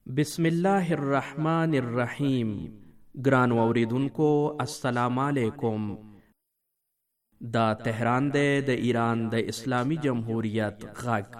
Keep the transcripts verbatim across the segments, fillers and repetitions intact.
بسم الله الرحمن الرحیم. ګران اوریدونکو السلام علیکم. دا تهران دی د ایران د اسلامی جمهوریت غږ.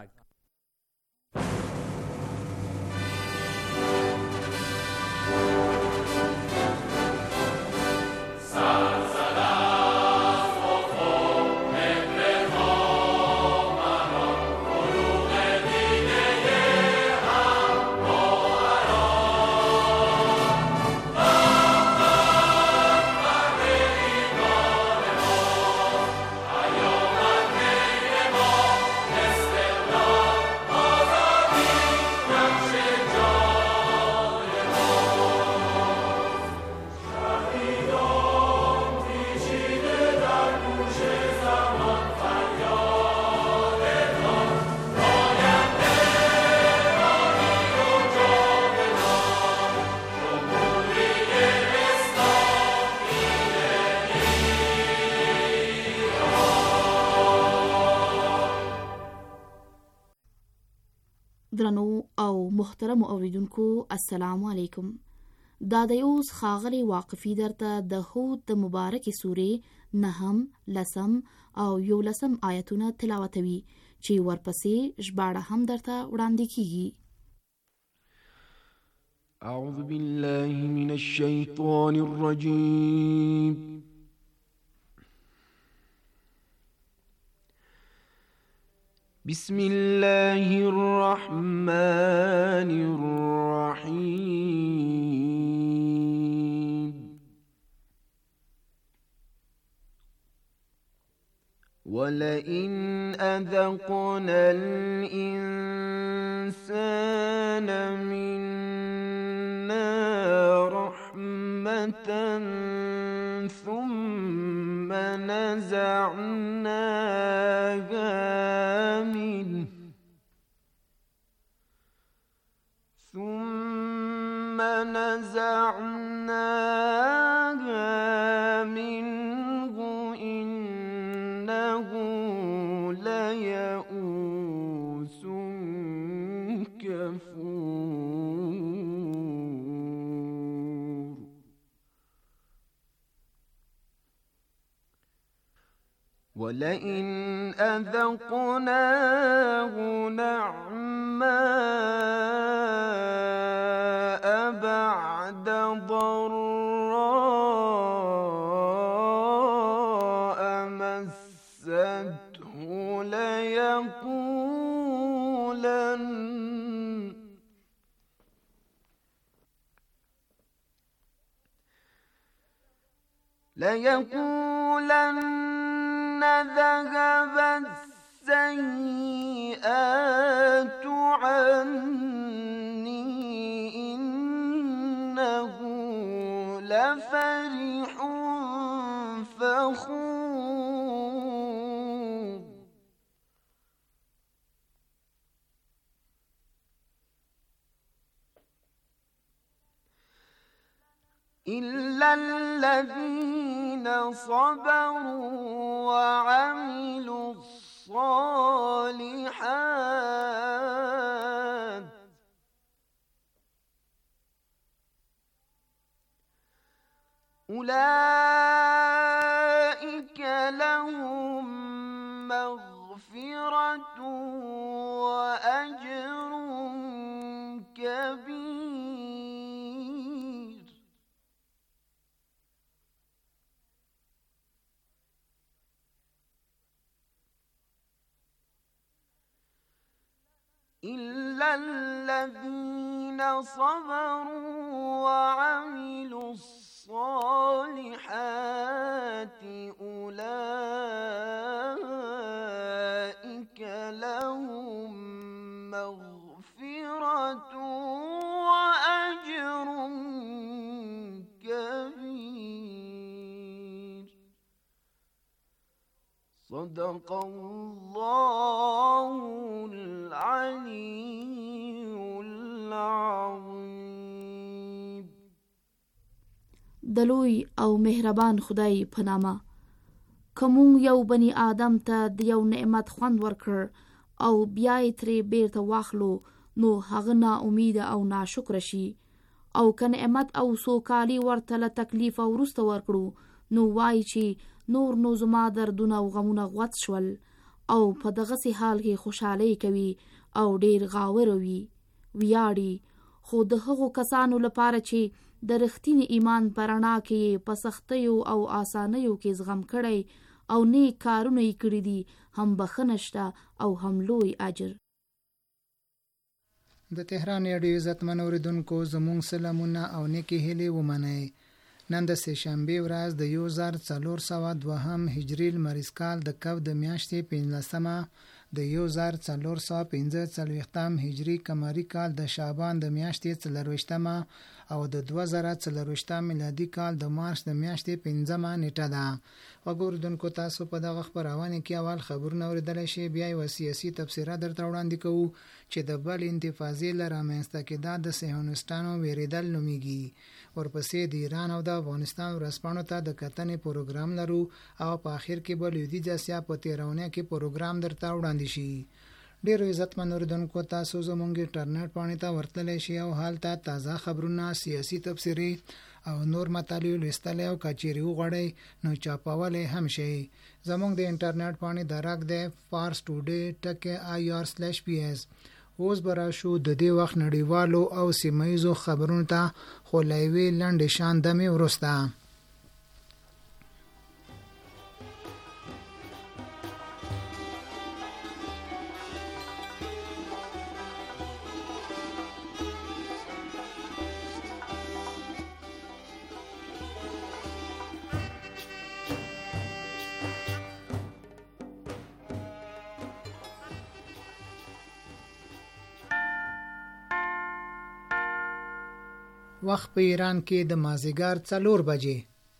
درنو او محترم اوریدونکو السلام علیکم. دا د اوس خاغلی واقفی درته د هود د مبارک سورې نهم، لسم او یولسم آیتونه تلاوتوي چې ورپسې ژباړه هم درته وړاندې کیږي. اعوذ بالله من الشیطان الرجیم. بسم الله الرحمن الرحيم. ولئن أذقنا الإنسان منا رحمة ثم نزعناها ثم نزعناها منه إنه ليئوس كفور. ولئن أذقناه نعماء بعد ضراء مسته ليقولن ليقولن ذهب السيئات عني إنه لفرح فخور. إلا الذين صبروا وعملوا الصالحات أولئك لهم مغفرة وأجر كبير. إلا الذين صبروا وعملوا الصالحات أولئك لهم مغفرة وأجر كبير. صدق الله العلي العظيم. دلوی او مهربان خدای په نامه. کوم یو بنی آدم ته د یو نعمت خوند ورکړ او بیا یې ترې بیرته واخلو نو هغه نا امید او ناشکر شي او که نعمت او سوکالي ورته له تکلیف او وروسته ورکړو نو وایي چې نور نو زما دردونه او غمونه غوڅ شول او په دغسې حال کې خوشحالۍ کوي او ډیر غاور وي ویاړي. خو د هغو کسانو لپاره چې د رښتینې ایمان په رڼا کې په سختیو او آسانیو کې زغم کړی او نیک کارونه یې کړي دي هم بخښنه شته او هم لوی اجر. د تهران رادیو عزتمن اوریدونکو زموږ سلامونه او نیکې هیلې ومنئ. نن د سه شنبې ورځ د یو زر څلور سوه دوهم هجري لمریز کال د کب د میاشتې پنځلسمه د یو زر څلور سوه پنځه څلوېښتم هجري قمري کال د شعبان د میاشتې څلرویشتمه او د دوه زره څلرویشتم میلادي کال د مارچ د میاشتې پنځمه نیټه ده. وګوردونکو تاسو په دغه خبرونه کې اول خبرونه اوریدلی شي، بیا یو سیاسي تبصره درته وړاندې کوو چې د بل انتفاضې له رامنځته کېدا د صهیونیستانو ویرېدل نومیږي. ورپسې د ایران او د افغانستان ورځپاڼو ته د کتنې پروګرام لرو او په آخر کې به لویدیځ اسیا په تېرونه کې پروګرام درته وړاندې شي. ډیرو عزتمن اوریدونکو تاسو زموږ انټرنیټ پاڼې ته ورتلی شئ او هلته تازه خبرونه، سیاسي تبصرې او نور مطالب لوستلی او که چیرې وغواړئ نو چاپولی هم شئ. زموږ د انټرنیټ پاڼې درک دی فارس ټوډې ټکې آی آر سلیش پی ایس. اوس به راشو د دې وخت نړیوالو او سیمه ییزو خبرونو ته، خو له یوې لنډې شان دمې وروسته. وخت په ایران کې د مازدیګر څلور بجې.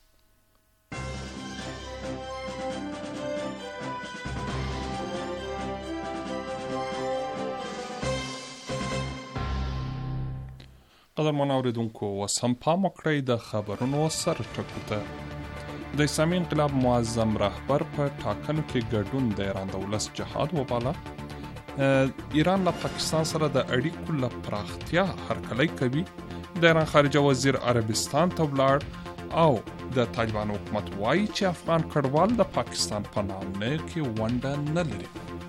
قدرمن اوریدونکو اوس هم پام وکړئ د خبرونو سر ټکو ته. د اسلامي انقلاب معظم رهبر په ټاکنو کې ګډون د ایران د ولس جهاد وباله. ایران له پاکستان سره د اړیکو له پراختیا هرکلی کوي. د ایران خارجه وزیر عربستان ته ولاړ او د طالبانو حکومت وایي چې افغان کډوال د پاکستان په نامه کې ونډه نه لري.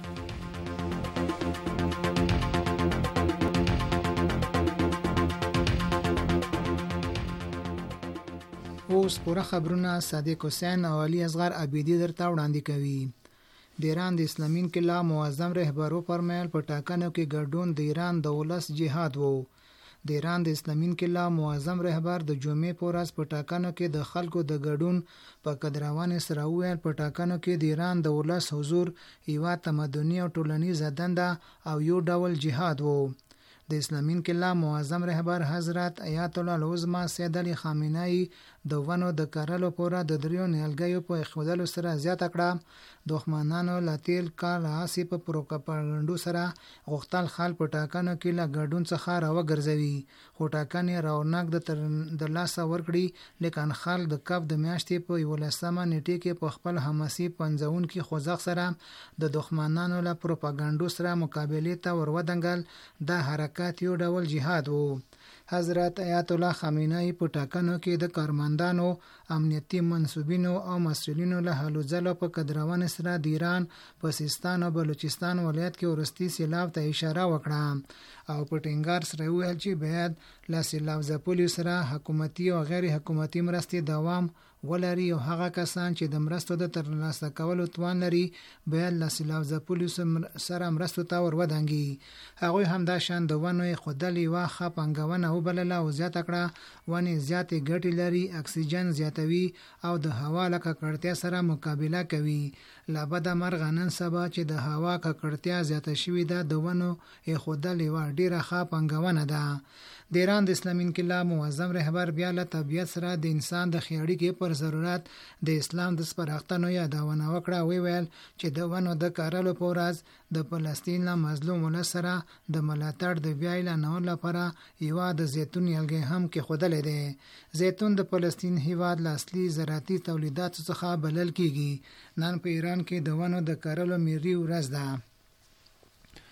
اوس پوره خبرونه صادق حسین او علي اصغر عبیدي درته وړاندې کوي. د ایران د اسلامي انقلاب معظم رهبر وفرمایل په ټاکنو کې ګډون د ایران د ولس جهاد وو. د ایران د اسلامي انقلاب معظم رهبر د جمعې په ورځ په ټاکنو کې د خلکو د ګډون په قدرونې سره وویل په ټاکنو کې د ایران د ولس حضور یوه تمدني او ټولنیزه دنده او یو ډول جهاد وو. د اسلامي انقلاب معظم رهبر حضرت آیت الله العظمى سید علي خامنه‌ای د ونو د کرلو پوره د دریو نیالګیو په اخودلو سره زیاته کړه. دښمنانو له تیل کال آسی په پروپاګاندا سره غوښتل خلک په ټاکنو کې له ګډون څخه راوګرځوي، خو ټاکنې رونق د لاسه ورکړي. لیکن خلک د کب د میاشتې په یولسمه نیټې کې په خپل حماسي پنځونکي خوځښت سره د دښمنانو له پروپاګاندا سره مقابلې ته ورودنګل. دا حرکت یو ډول جهاد وو. حضرت آیت الله خامنه‌ای په ټاکنو کې د کارمندانو، امنیتي منصوبینو او مسؤلینو له هلو ځلو په قدرونې سره د ایران په سیستان او بلوچستان ولایت کې وروستي سیلاب ته اشاره وکړه او په ټینګار سره وویل چې باید له سیلاب ځپلو سره حکومتي او غیر حکومتي مرستې دوام ولري او هغه کسان چې د مرستو د ترلاسه کولو توان لري باید له سیلاب ځپلو سره مرستو ته ورودانګي. هغوی همدا شان د ونو ایښودل یوه ښه پانګونه وبلله او زیاته کړه. ونې زیاتې ګټې لري، اکسیجن زیاتوي او د هوا له ککړتیا سره مقابله کوي. له بده مرغه نن سبا چې د هوا ککړتیا زیاته شوې ده د ونو ایښودل یوه ډیره ښه پانګونه ده. د ایران د اسلامي انقلاب معظم رهبر بیا له طبیعت سره د انسان د ښې اړیکې پر ضرورت د اسلام د سپارښتنو یادونه وکړه. ویل چې د ونو د کرلو په ورځ د فلسطین له مظلوم ولس سره د ملاتړ د بیا اعلانولو لپاره یوه د زیتون نیالګی هم کېښودلی دی. زیتون د فلسطین هیواد له اصلي زراعتي تولیداتو څخه بلل کیږي. نن په ایران کې د ونو د کرلو ملي ورځ ده.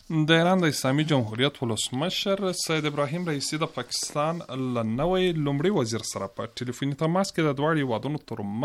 د ایران د اسلامي جمهوریت ولسمشر سید ابراهیم رئیسي د پاکستان له نوی لومړي وزیر سره په ټلیفوني تماس کې د دواړو هیوادونو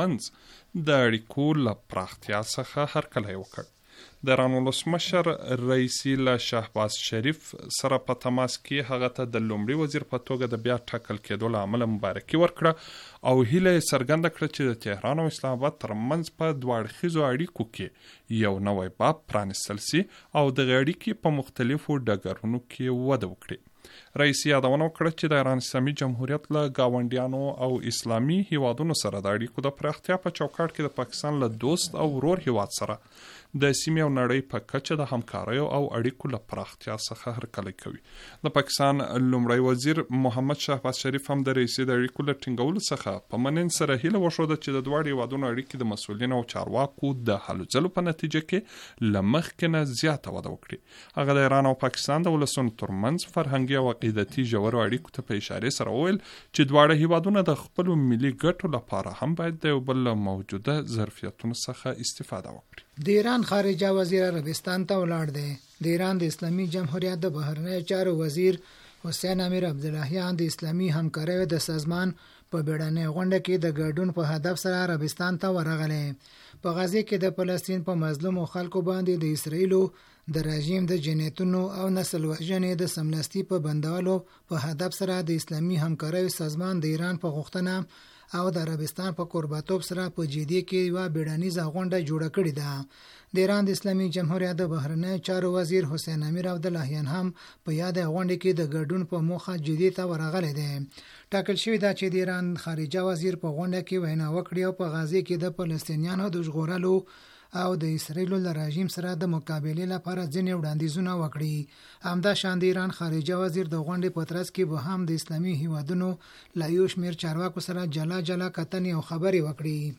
ترمنځ د اړیکو له پراختیا څخه هرکلی وکړ. د ایران ولسمشر رئیسي له شهباز شریف سره په تماس کې هغه ته د لومړي وزیر په توګه د بیا ټاکل کېدو له امله مبارکي ورکړه او هیله یې څرګنده کړه چې د تهران او اسلام آباد ترمنځ په دوه اړخیزو اړیکو کې یو نوی باب پرانیستل سي او دغه اړیکې په مختلفو ډګرونو کې وده وکړي. رئیسي یادونه وکړه چې د ایران اسلامي جمهوریت له ګاونډیانو او اسلامي هیوادونو سره د اړیکو د پراختیا په چوکاټ کې د پاکستان له دوست او ورور هیواد سره د سیمې او نړۍ په کچه د همکاریو او اړیکو له پراختیا څخه هرکلی کوي. د پاکستان لومړی وزیر محمد شهباز شریف هم د رئیسي د اړیکو له ټینګولو څخه په مننې سره هیله وښوده چې د دواړو هیوادونو اړیکې د مسؤلینو او چارواکو د هلو ځلو په نتیجه کې له مخکې نه زیاته وده وکړي. هغه د ایران او پاکستان د ولسونو ترمنځ فرهنګي او عقیدتي ژورو اړیکو ته په اشارې سره وویل چې دواړه هیوادونه د خپلو ملي ګټو لپاره هم باید د یو بل له موجوده ظرفیتونو څخه استفاده وکړي. د ایران خارجه وزیر عربستان ته ولاړ دی. د ایران د اسلامي جمهوریت د بهرنیو چارو وزیر حسین امیر عبداللهیان د اسلامي همکاریو د سازمان په بیړنۍ غونډه کې د ګډون په هدف سره عربستان ته ورغلی. په غزه کې د فلسطین په مظلومو خلکو باندې د اسرائیلو د رژیم د جنایتونو او نسل وژنې د سملاستی په بندولو په هدف سره د اسلامي همکاریو سازمان د ایران په غوښتنه او د عربستان په قربتوب سره په جدي کې یوه بیړنیزه غونډه جوړه کړې ده. د ایران د اسلامي جمهوریت د بهرنیو چارو وزیر حسین امیر عبداللهیان هم په یاده غونډه کې د ګډون په موخه جدي ته ورغلی دی. ټاکل شوی ده چې د ایران خارجه وزیر په غونډه کې وینا وکړي او په غزه کې د فلسطینیانو د ژغورلو او د اسرائیل له رژیم سره د مقابلې لپاره ځینې وړاندیزونه وکړي. همدا شان د ایران خارجه وزیر د غونډې په ترڅ کې به هم د اسلامي هیوادونو له یو شمېر چارواکو سره جلا جلا کتنې او خبرې وکړي.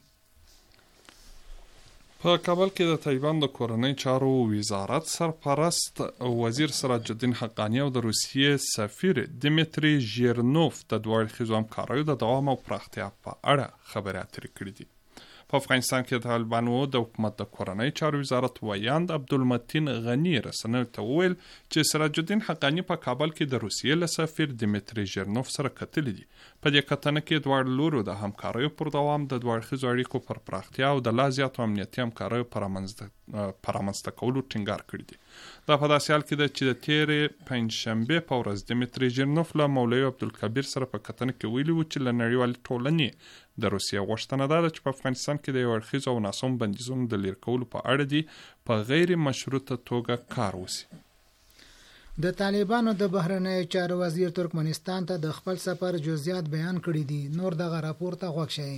په کابل کې د طالبان د کورنۍ چارو وزارت سرپرست وزیر سراج الدین حقانی او د روسیې سفیر دمیتری ژیرنوف د دوه اړخیزو همکاریو د دوام او پراختیا په اړه خبرې اترې کړې دي. په افغانستان کې د طالبانو د حکومت د کورنۍ چارو وزارت ویاند عبدالمتین غنی رسنیو ته وویل چې سراج الدین حقانی په کابل کې د روسیې له سفیر دمیتری ژیرنوف سره کتلي دي. په دې کتنه کې دواړو لورو د همکاریو پر دوام د دوه اړخیزو اړیکو پر پراختیا او د لا زیاتو امنیتي همکاریو پر رامنځته کولو ټینګار کړی دی. دا په داسې حال کې ده چې د تېرې پنجشنبې په ورځ دمیتری ژیرنوف له مولوي عبدالکبیر سره په کتنه کې ویلي و چې له نړیوالې ټولنې د روسیې غوښتنه دا ده چې په افغانستان کې د یو اړخیزو او ناسم بندیزونو د لرې کولو په اړه دي په غیر مشروطه توګه کار وشي. د طالبانو د بهرنیو چارو وزیر ترکمنستان ته د خپل سفر جزئیات بیان کړي دي. نور دغه راپور ته غوږ شئ.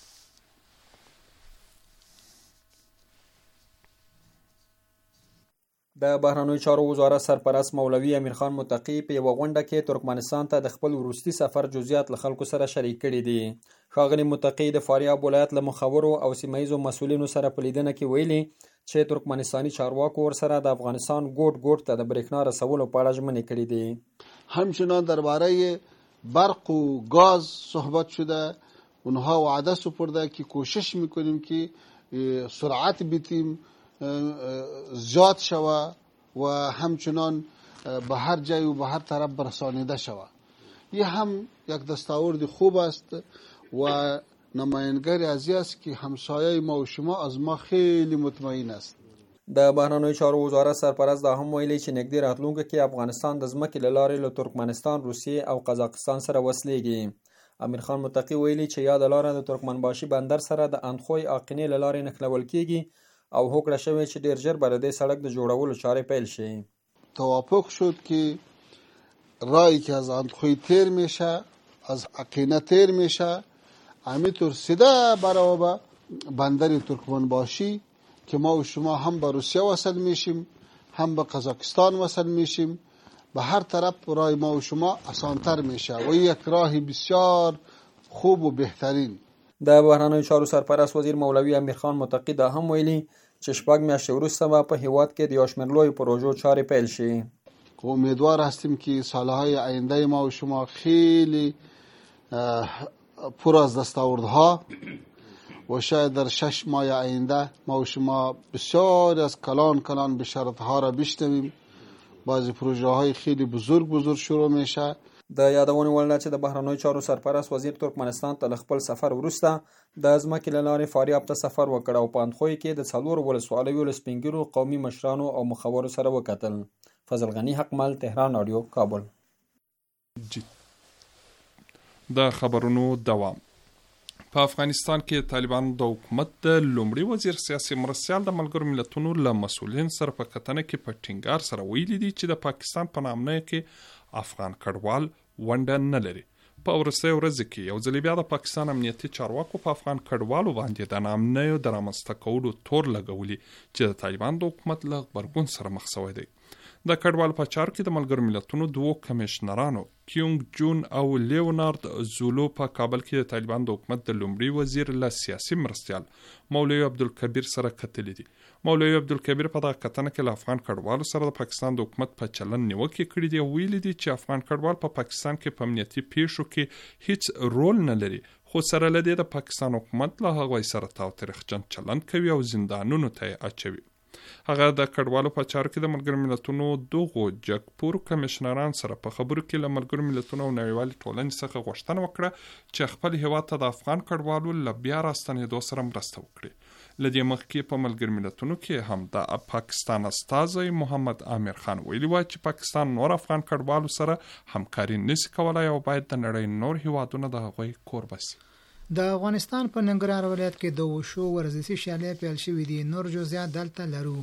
د بهرنیو چارو وزارت سرپرست مولوي امیر خان متقی په یوه غونډه کې ترکمنستان ته د خپل وروستي سفر جزئیات له خلکو سره شریک کړي دي. ښاغلي متقی د فاریاب ولایت له مخورو او سیمه ییزو مسؤلینو سره په لیدنه کې ویلي چې ترکمنستاني چارواکو ورسره د افغانستان ګوټ ګوټ ته د برېښنا رسولو په اړه ژمنې کړي دي. همچنان درباره برق و گاز صحبت شده. اونها وعده سپرده که کوشش میکنیم که سرعت بیتیم زیاد شود و همچنان به هر جای و به هر طرف برسانیده شود. این هم یک دستاورد خوب است و نمایندگاری از است که همسایه ما و شما از ما خیلی مطمئن است. د بهرنیو چارو وزارت سرپرست دا هم ویلي چې نږدې راتلونکي کې افغانستان د ځمکې له لارې له ترکمنستان، روسیې او قزاقستان سره وصلېږي. امیر خان متقی ویلي چې یاده لاره د ترکمنباشي بندر سره د اندخوی آقینې له لارې نښلول کیږي او هوکړه شوې چې ډیر ژر به د دې سړک د جوړولو چارې پیل شي. توافق شد که راهی که از اندخوی تیر میشه، از آقینه تیر میشه، همینطور سیده برای بندر ترکمنباشی که ما و شما هم به روسیه وصل میشیم، هم به قزاقستان وصل میشیم، به هر طرف راه ما و شما آسانتر میشه و یک راه بسیار خوب و بهترین. د بهرنیو چارو سرپرست وزیر مولوي امیر خان متقی دا هم ویلي چې شپږ میاشتې وروسته به په هیواد کې د یو شمېر لویو پروژو چارې پیل شي. امیدوار هستیم که سالهای آینده ما و شما خیلی پر از دستاوردها و شاید در شش ماه آینده ما و شما بسیار از کلان کلان بشارتها را بشنویم بعضی پروژه های خیلی بزرگ بزرگ شروع میشه. د یادونې وړ ده چې د بهرنیو چارو سرپرست وزیر ترکمنستان ته له خپل سفر وروسته د ځمکې له لارې فاریاب ته سفر وکړ او په اندخوی کې د څلورو ولسوالیو له سپین ږیرو قومي مشرانو او مخورو سره وکتل. فضل غنی حقمل، تهران رادیو، کابل. د خبرونو دوام. په افغانستان کې طالبانو د حکومت د لومړي وزیر سیاسي مرستیال د ملګرو ملتونو له مسؤلین سره په کتنه کې په ټینګار سره ویلي دي چې د پاکستان په نامنۍ کې افغان کډوال ونډه نه لري. په وروستیو ورځو کې یو ځل بیا د پاکستان امنیتي چارواکو په افغان کډوالو باندې د نامنیو د رامنځته کولو تور لګولي چې د طالبانو د حکومت له غبرګون سره مخ شوی دی. د کډوال په چارو کې د ملګرو ملتونو دوو کمیشنرانو کیونګ جون او لیونارد زولو په کابل کې د طالبانو د حکومت د لومړي وزیر له سیاسي مرستیال مولوي عبدالکبیر سره کتلي دي. مولوي عبدالکبیر په دغه کتنه کې له افغان کډوالو سره د پاکستان د حکومت په چلن نیوکې کړي دي او ویلي دي چې افغان کډوال په پاکستان کې په امنیتي پیښو کې هیڅ رول نه لري، خو سره له دې د پاکستان حکومت له هغوی سره تاوتریخجن چلند کوي او زندانونو ته یې اچوي. هغه د کډوالو په چارو کې د ملګرو ملتونو دغو جګپور کمیشنران سره په خبرو کې له ملګرو ملتونو او نړیوالې ټولنې څخه غوښتنه وکړه چې خپل هیواد ته د افغان کډوالو له بیا راستنېدو سره مرسته وکړي. له دې مخکې په ملګرو ملتونو کې هم د پاکستان استازی محمد امیر خان ویلي وای چې پاکستان نور افغان کډوالو سره همکاري نشي کولای او باید د نړۍ نور هیوادونه د هغوی کوربه شي. د افغانستان په ننګرهار ولایت کې د وشو ورزشي شالې پیل شوې دي. نور جزئیات دلته لرو.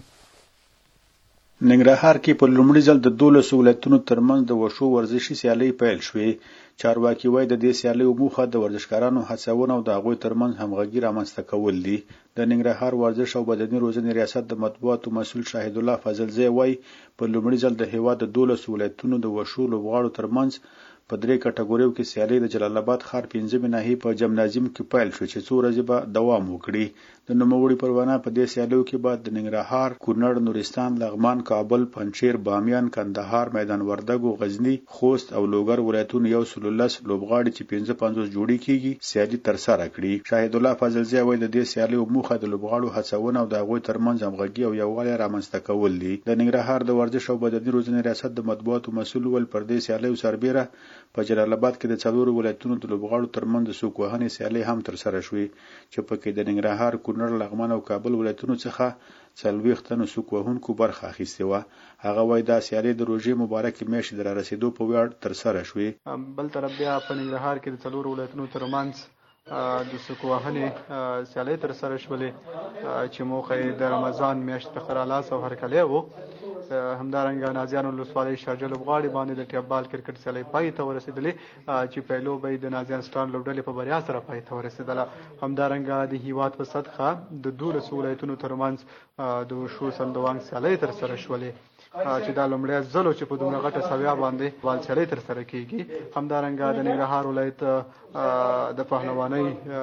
ننګرهار کې په لومړي ځل د دولسو ولایتونو ترمنځ د وشو ورزشي سیالۍ پیل شوې. چارواکي وایي د دې سیالیو موخه د ورزشکارانو هڅونه او د هغوی ترمنځ همغږي رامنځته کول دي. د ننګرهار ورزش او بدني روزنې ریاست د مطبوعاتو مسؤل شاهد الله فضلزی وایي په لومړي ځل د هیواد د دولسو ولایتونو د وشو لوبغاړو ترمنځ په درې کټګوریو کې سیالۍ د جلال آباد ښار پنځمې ناحیې په جمنازیم کې پیل شو چې څو ورځې به دوام وکړي. د نوموړي پروانه په دې سیالیو کې به د ننګرهار، کونړ، نورستان، لغمان، کابل، پنجشیر، بامیان، کندهار، میدان وردګو، غزني، خوست او لوګر ولایتونو یو سل لس لوبغاړي چې پنځه پنځوس جوړې کېږي سیالي ترسره کړي. شاهد الله فضلزی وایي د دې سیالیو موخه د لوبغاړو هڅونه او د هغوی ترمنځ همغږي او یووالی رامنځته کول دي. د ننګرهار د ورزش او بدني روزنې ریاست د مطبوعاتو مسؤل ول پر دې سیالیو سربیره په جلال آباد کې د څلورو ولایتونو د لوبغاړو ترمنځ د سوک وهنې سیالۍ هم ترسره شوې چې پکې د ننګرهار، کونړ، لغمان او کابل ولایتونو څخه څلوېښت تنو سوک وهونکو برخه اخیستې وه. هغه وایي دا سیالۍ د روژې مبارکې میاشتې د رارسېدو په ویاړ ترسره شوې. بل طرف بیا په ننګرهار کې د څلورو ولایتونو ترمنځ د سوک وهنې سیالۍ ترسره شولې چې موخه یې د رمضان میاشت ته ښه رالاس او هرکلی و. همدارنګه نازیان ولسوالۍ شارجه لوبغاړي باندې د ټیپ بال کرکټ سیالۍ پای ته ورسېدلې چې پیلو به د نازیان سټار لوبډلې په بریا سره پای ته ورسېدله. همدارنګه د هیواد په سطحه د دولسو ولایتونو ترمنځ د وشو سندوانګ سیالۍ ترسره شولې چې دا لومړی ځل چې په دومره غټه سویا باندې بال سیالۍ ترسره کیږي. همدارنګه د ننګرهار ولایت د پهلوانۍ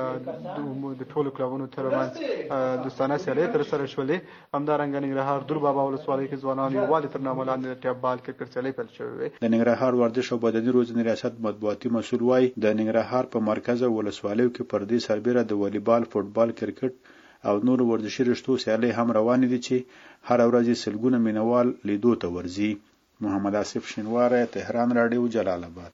د ټولو کلبونو ترمنځ دوستانه سیالۍ ترسره شولې. همدارنګه ننګرهار دور بابا ولسوالۍ کې ځوانان یووالي تر نامه لاندې د ټیپ بال کرکټ سیالۍ پیل شوې وې. د ننګرهار ورزش او بدني روزنې ریاست مطبوعاتي مسؤل وایي د ننګرهار په مرکز او ولسوالیو کې پر دې سربیره د والیبال، فوټبال، کرکټ او نور ورزشي رشتو سیالۍ هم روانې دي چې هر ورځ سلګونه مینوال لیدو ته ورځي. محمد آصف شینواری، تهران رادیو، جلال آباد.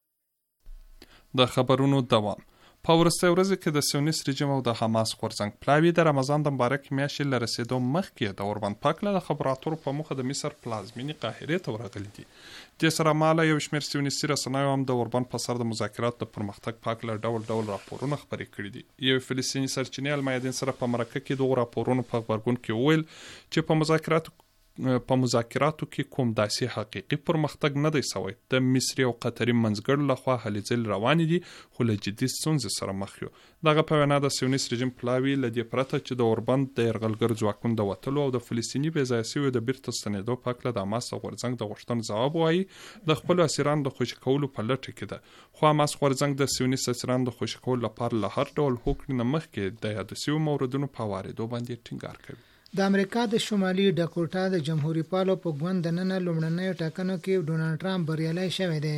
د خبرونو دوام. په وروستیو ورځو کې د سیونیست رژیم او د حماس غورځنګ پلاوي د رمضان د مبارکې میاشتې له رسېدو مخکې د اوربند پاکله د خبرو اترو په موخه د مصر پلازمینې قاهرې ته ورغلي دي. دې سره مهاله یو شمېر سیونیستي رسنیو هم د اوربند په سر د مذاکراتو د پرمختګ پاکله ډول ډول راپورونه خپرې کړي دي. یو فلسطیني سرچینې المیادین سره په مرکه کې دغو راپورونو په غبرګون کې وویل چې په مذاکراتو په مذاکراتو کې کوم داسې حقیقي پرمختګ نه دی سوی. د مصري او قطري منځګړو لخوا هلې ځلې روانې دي خو له جدي ستونزې سره مخ یو. دغه په وینا د سیونیست رژیم پلاوي له دې پرته چې د اوربند د یرغلګر ځواکونو د وتلو او د فلسطیني بې ځایه سویو د بیرته ستنېدو په هکله د حماس د غورځنګ د غوښتنو ځواب وایي د خپلو اسیرانو د خوشي کولو په لټه کې ده. خو حماس غورځنګ د سیونیست اسیرانو د خوشي کولو لپاره له هر ډول هوکړې نه مخکې د یادو سویو موردونو په واردو باندې ټینګار کوي. د امریکا د شمالي ډاکوټا د جمهوریت پالو په ګوند دننه لومړنیو ټاکنو کې ډونالډ ټرمپ بریالی شوی دی.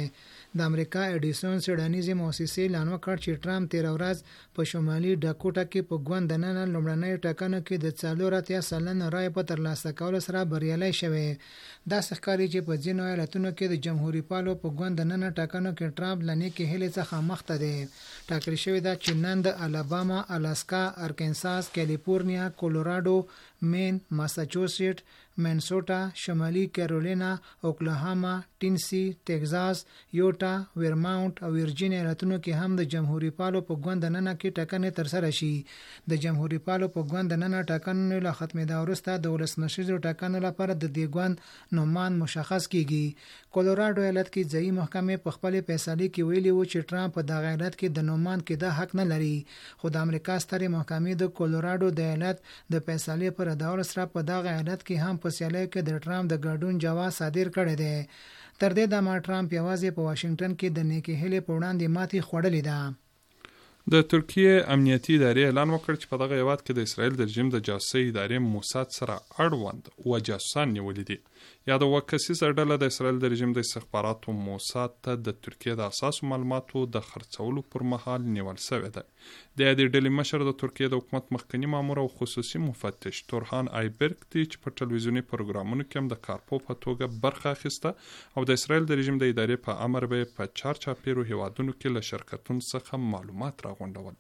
د امریکا اډیسون څېړنیزې موسسې اعلان وکړ چې ټرمپ تېره ورځ په شمالي ډاکوټا کې په ګوند دننه لومړنیو ټاکنو کې د څلور اتیا سلنه رایې په ترلاسه کولو سره بریالی شوی. داسې ښکاري چې په ځینو ایالتونو کې د جمهوري پالو په ګوند دننه ټاکنو کې ټرمپ له نیکې هیلې څخه مخته دی. ټاکل شوې ده چې نن د الاباما، الاسکا، ارکنساس، کالیفورنیا، کولوراډو، مین، ماساچوسیټس، منیسوټا، شمالي کیرولینا، اوکلاهاما، ټینسی، ټکزاس، یوټا، ویرماونټ او ویرجینیا ایالتونو کې هم د جمهوریت پالو په ګوند دننه کې ټاکنې ترسره شي. د جمهوریت پالو په ګوند دننه ټاکنو له ختمېدا وروسته د ولسمشریزو ټاکنو لپاره د دې ګوند نومان مشخص کیږي. کولوراډو ایالت کې ځایي محکمې په خپلې فیصلې کې ویلي وو چې ټرمپ په دغه ایالت کې د نومان کېده حق نه لري، خو د امریکا سترې محکمې د کولوراډو د ایالت د فیصلې پر ردولو سره په دغه ایالت کې هم په سیالیو کې د ټرمپ د ګډون جواز صادر کړی دی. تر دې دمه ټرمپ یوازې په واشنگټن کې د نیکې هیلې په وړاندې ماتې خوړلې ده. د ترکیې امنیتي ادارې اعلان وکړ چې په دغه هیواد کې د اسرائیل د رژیم د جاسوسۍ ادارې موساد سره اړوند اووه جاسوسان نیولي دي. یا د اووه کسیزه ډله د اسرائیل د رژیم د استخباراتو موساد ته د ترکیې د اساسو معلوماتو د خرڅولو پر مهال نیول شوې ده. د دې ډلې مشر د ترکیې د حکومت مخکنی مامور او خصوصي مفتش تورهان آیبرګ دی چې په ټلویزیوني پروګرامونو کې هم د کارپو په توګه برخه اخیسته او د اسرائیل د رژیم د ادارې په امر به په چارچاپیرو هیوادونو کې له شرکتونو څخه معلومات راغونډول.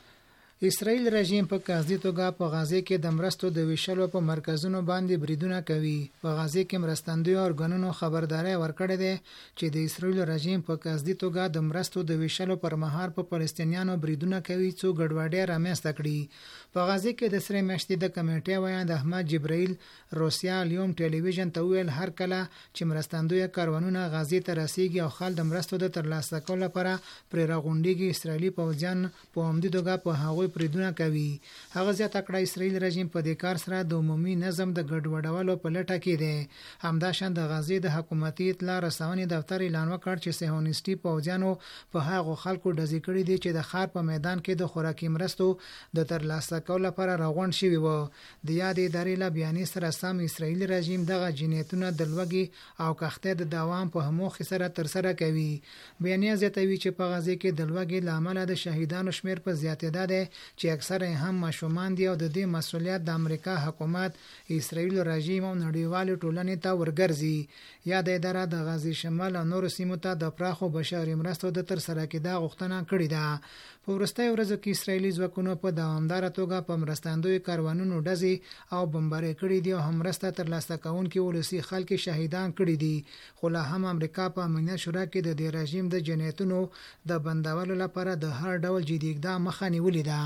اسرائیل رژیم په قصدي توګه په غزه کې د مرستو د ویشلو په مرکزونو باندې بریدونه کوي. په غزه کې مرستندوی ارګانونو خبرداري ورکړې ده چې د اسرائیل رژیم په قصدي توګه د مرستو د ویشلو پر مهال په فلسطینیانو بریدونه کوي څو ګډوډي رامنځته کړي. په غزه کې د سره میاشتې د کمیټې وایي د احمد جبرائیل روسیا لیوم ټلویزیون ته ویل هر کله چې مرستندوی کاروانونه غزه ته رسیدي او خلک د مرستو د ترلاسه کولو لپاره پر راغونډيږي اسرائیلي پوځیان په عمدي توګه په هغوی پریدونه کوي. هغه زیاته کړه اسرائیل رژیم په دې کار سره د عمومي نظم د ګډوډولو په لټه کې دی. همداشان د غزې د حکومتي اطلاع رسونې دفتر اعلان وکړ چې صهیونیستي پوځیانو په هغو خلکو ډزې کړې دي چې د ښار په میدان کې د خوراکي مرستو د ترلاسه کولو لپاره راغونډ شوي وو. د یادې ادارې له بیانیې سره سم اسرائیل رژیم دغه جنایتونه د لوږې او کښتۍ د دوام په هموخې سره ترسره کوي. بیانیه زیاتوي چې په غزې کې د لوږې له امله د شهیدانو شمیر په زیاتېدا دی چې اکثره هم ماشومان دي او د دې مسؤلیت د امریکا حکومت، اسرائیل رژیم او نړیوالې ټولنې ته ورګرځي. یا د اداره د غزې شمال او نورو سیمو ته د پراخو بشري مرستو د ترسره کېدا غوښتنه کړې ده. په وروستیو ورځو کې اسرائیلي ځواکونو په دوامداره توګه په مرستندوی کاروانونو ډزې او بمبارۍ کړې دي او هم مرسته ترلاسه کوونکي ولسي خلک شهیدان کړي دي. خو لا هم امریکا په امنیت شورا کې د دې رژیم د جنایتونو د بندولو لپاره د هر ډول جدي اقدام مخه نیولې ده.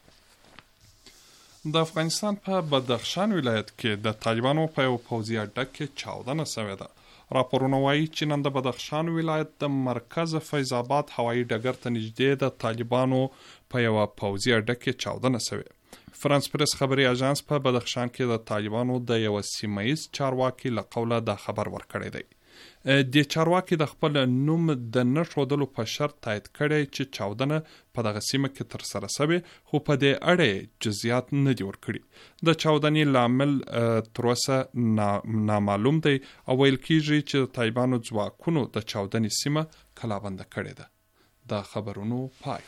د افغانستان په بدخشان ولایت کې د طالبانو په یو پوځي اډه کې چاودنه شوې ده. راپورونه وایي چې نن د بدخشان ولایت د مرکز فیض آباد هوایي ډګر ته نږدې د طالبانو په یو پوځي اډه کې چاودنه شوې. فرانس پریس خبري اژانس په بدخشان کې د طالبانو د یو سیمایي چارواکي له قوله د خبر ورکړی دی. د چارواکي د خپل نوم د نه ښودلو په شرط تایید کړی چې چاودنه په دغه سیمه کې ترسره شوې، خو په دې اړه جزئیات نه دي ورکړي. د چاودنې لامل تر اوسه نامعلوم دی او ویل کېږي چې د طالبانو ځواکونو د چاودنې سیمه کلابنده کړې ده. د خبرونو پای.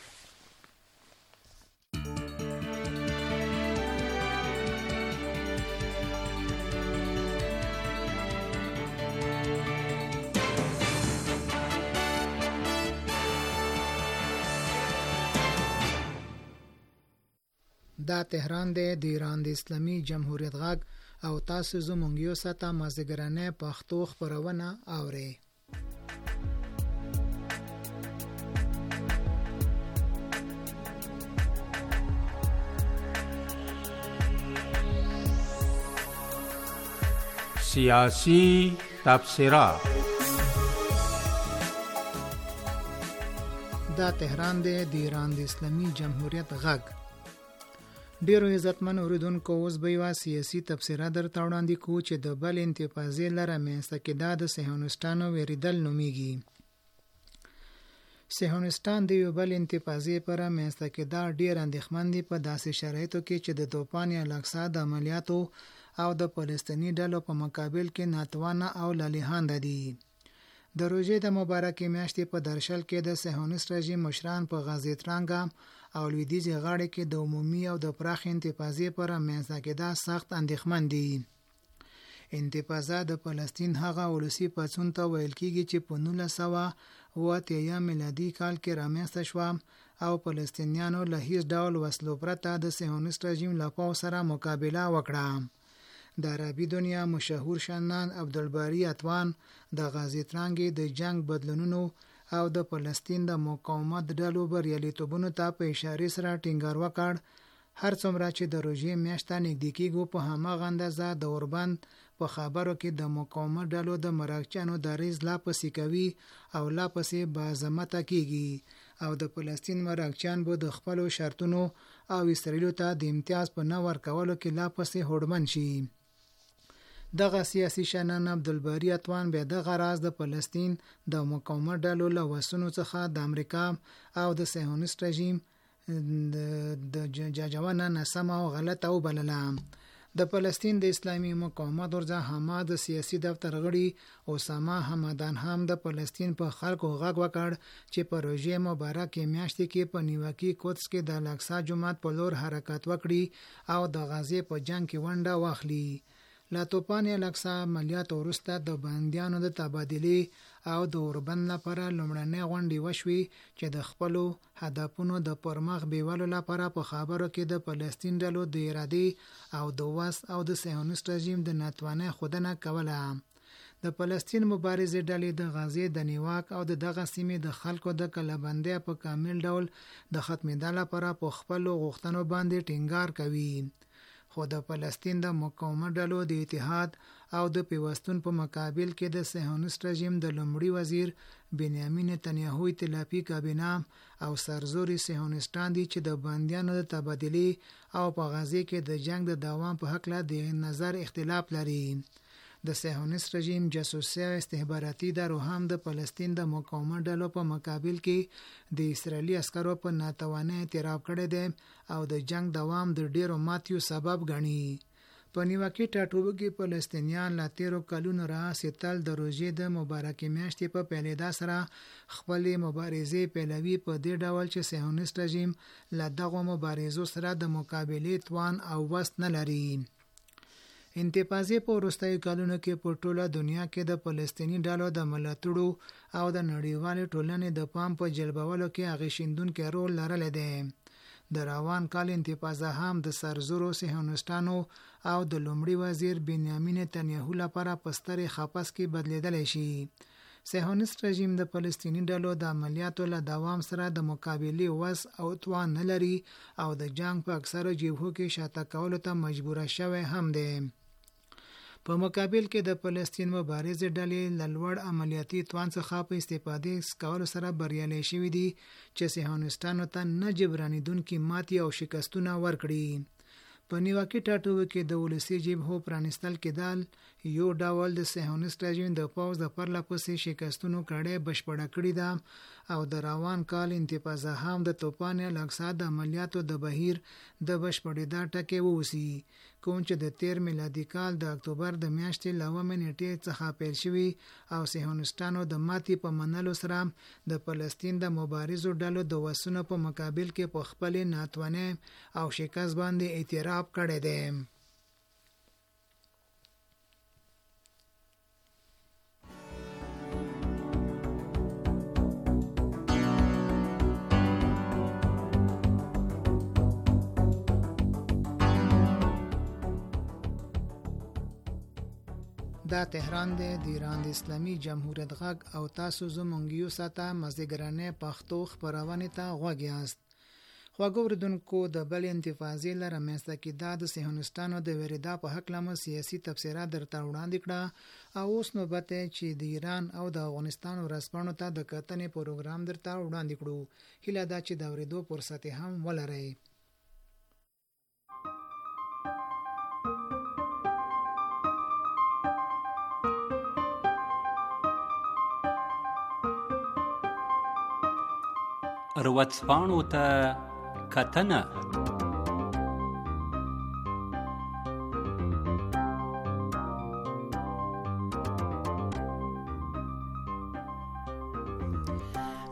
دا تهران دی د ایران د اسلامي جمهوریت غږ او تاسو زموږ یو ساعته مازدیګرنۍ پښتو خپرونه اورئ. سیاسی تبصره. دا تهران دی د ایران د اسلامي جمهوریت غږ. ډیرو عزتمن اوریدونکو، اوس به یوه سیاسي تبصره درته وړاندې کوو چې د بل انتفاضې له رامنځته کېدا د صهیونیستانو ویرېدل نومیږي. صهیونیستان د یو بل انتفاضې پر رامنځته کېدا ډیر اندېښمن دي په داسې شرایطو کې چې د طوفان الاقصی د عملیاتو او د فلسطیني ډلو په مقابل کې ناتوانه او لالهانده دي. د روژې د مبارکې میاشتې په درشل کې د صهیونیست رژیم مشران په غزې ترنګه او لویدیځې غاړې کې د عمومي او د پراخ انتفاضې پر رامنځته کېدا سخت اندېښمن دي. انتفاضه د فلسطین هغه ولسي پاڅون ته ویل کېږي چې په نولس سوه اوه اتیا میلادي کال کې رامنځته شوه او فلسطینیانو له هیڅ ډول وسلو پرته د صهیونیست رژیم له پوځ سره مقابله وکړه. د عربي دنیا مشهور شنان عبدالباری اتوان د غزې ترنګې د جنگ بدلونونو او د فلسطین د مقاومت ډلو بریالیتوبونو ته په اشارې سره ټینګار وکړ. هر څومره چې د روژې میاشت ته نږدې کېږو په هماغه اندازه د اوربند په خبرو کې د مقاومت ډلو د مراکچیانو دریځ لا پسې کوي او لا پسې باعظمته کېږي او د فلسطین مراکچیان به د خپلو شرطونو او اسرائیلو ته د امتیاز په نه ورکولو کې لا پسې هوډمن شي. دغه سیاسي شنن عبدالباری اتوان بیا دغه راز د فلسطین د مقاومت ډلو له وسونو څخه د امریکا او د صهیونیست رژیم د جاجونه ناسمه او غلطه وبلله. د فلسطین د اسلامي مقاومت ورځ حماد سیاسي دفتر غړي اسامه حمدان هم د فلسطین په خلکو غږ وکړ چې په روژې مبارکې میاشتې کې په نیوکي قدس کې د الاقصی جومات په لور حرکت وکړي او د غزې په جنگ کې ونډه واخلي. لا توپان الاقصی عملیات وروسته د بندیانو د تبادلې او د اوربند لپاره لومړنۍ غونډې وشوې چې د خپلو هدفونو د پرمخ بیولو لپاره په خبرو کې د فلسطین ډلو د ارادې او د وس او د صهیونیست رژیم د ناتوانۍ ښودنه کوله. د فلسطین مبارزې ډلې د غزې د نیواک او د دغه سیمې د خلکو د کلهبندۍ په کامل ډول د ختمېدا لپاره په خپلو غوښتنو باندې ټینګار کوي. خو د فلسطین د مقاومت ډلو د اتحاد او د پیوستون په مقابل کې د صهیونیست رژیم د لومړي وزیر بنیامین نتنیاهو ائتلافي کابینه او سرزوري صهیونیستان دي چې د بندیانو د تبادلې او په غزې کې د جنگ د دوام په هکله د نظر اختلاف لري. د صهیونیست رژیم جاسوسي او استخباراتي ادارو هم د فلسطین د مقاومت ډلو په مقابل کې د اسرائیلي عسکرو په ناتوانۍ اعتراف کړی دی او د جنگ دوام د ډیرو ماتیو سبب ګڼي. په نیوکي ټاټوبه کې فلسطینیان لا تیرو کلونو راهیسې تل د روژې د مبارکې میاشتې په پیلېدا سره خپلې مبارزې پیلوي په دې ډول چې صهیونیست رژیم له دغو مبارزو سره د مقابلې توان او وس نه لري. انتفاضې په وروستیو کلونو کې په ټوله دنیا کې د فلسطیني ډلو د ملاتړو او د نړیوالې ټولنې د پام په جلبولو کې اغېزمنونکی رول لرلی دی. د روان کال انتفاضه هم د سرزورو صهیونیستانو او د لومړي وزیر بنیامین نتنیاهو لپاره په سترې خپس کې بدلیدلی شي. صهیونیست رژیم د فلسطیني ډلو د عملیاتو له دوام سره د مقابلې وس او توان نه لري او د جنگ په اکثرو جبهو کې شاته کولو ته مجبوره شوی هم دی. په مقابل کې د فلسطین مبارزې ډلې له لوړ عملیاتي توان څخه په استفادې کولو سره بریالي شوي دي چې صهیونیستانو ته نه جبرانېدونکي ماتې او شکستونه ورکړي. په نیوکي ټاټوبه کې د ولسي جبهو پرانیستل کېدل یو ډول د صهیونیست رژیم د پوځ د پرله پسې شکستونو کړۍ بشپړه کړې ده او د روان کال انتفاضه هم د توپان الاقصی د عملیاتو د بهیر د بشپړېدا ټکی ووسی، کوم چې د تیر میلادي کال د اکتوبر د میاشتې له اوومې نیټې څخه پیل شوي او صهیونیستانو د ماتې په منلو سره د فلسطین د مبارزو ډلو د وسونو په مقابل کې په خپلې ناتوانۍ او شکست باندې اعتراف کړی دی. دا تهران دی د ایران د اسلامي جمهوریت غږ او تاسو زموږ یو ساته مازدیګرانه پښتو خبرونه ته غوږ یاست. خواږه اوریدونکو د بل انتفاضې لره رامنځته کېدا د صهیونیستانو د وریدا په حکله مو سیاسي تبصره درته وړاندې کړه او اوس نوبت چې د ایران او د افغانستان ورځپاڼو ته د کتنې پروګرام درته وړاندې کړو. هیله ده چې د اوریدو فرصت هم ولرئ. ورځپاڼو ته کتنه.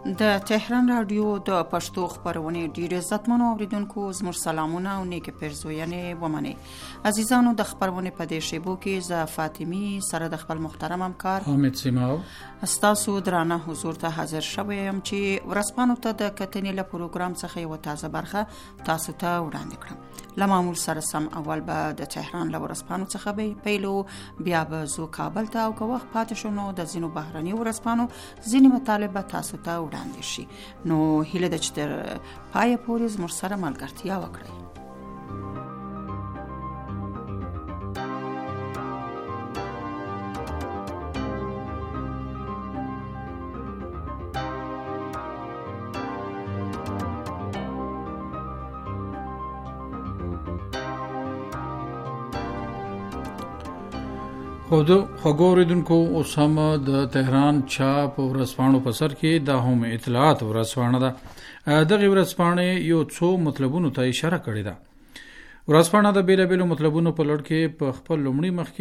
د تهران رادیو د پښتو خبرونه ډیر عزتمنو اوریدونکو زموږ سلامونه او نیک پیرزوینې ومنئ. عزیزانو د خبرونه په دې شیبو کې ز فاطمی سره د خپل محترم همکار حامد سیماو استاسو درانه حضور ته حاضر شوم چې ورسپانو ته د کتنې له پروګرام څخه یو تازه برخه تاسو ته وړاندې کړم. لمامول سره سم اول به د تهران له ورسپانو څخه به پیلو، بیا به زو کابل ته او که وخت پاتې شو نو د ځینو بهرني ورسپانو ځینې مطالب تاسو ته وړاندې شي. نو هیله ده چې تر پای پورې زموږ سره ملګرتیا وکړئ. خود خوږو اوریدونکو اوس هم د تهران چاپ ورځپاڼو په سر کې د هم اطلاعات ورځپاڼه ده. دغه ورځپاڼه یو څو مطلبونو ته اشاره کړې ده. ورځپاڼه د بیلابیلو مطلبونو په لړ کې په خپل لومړي مخ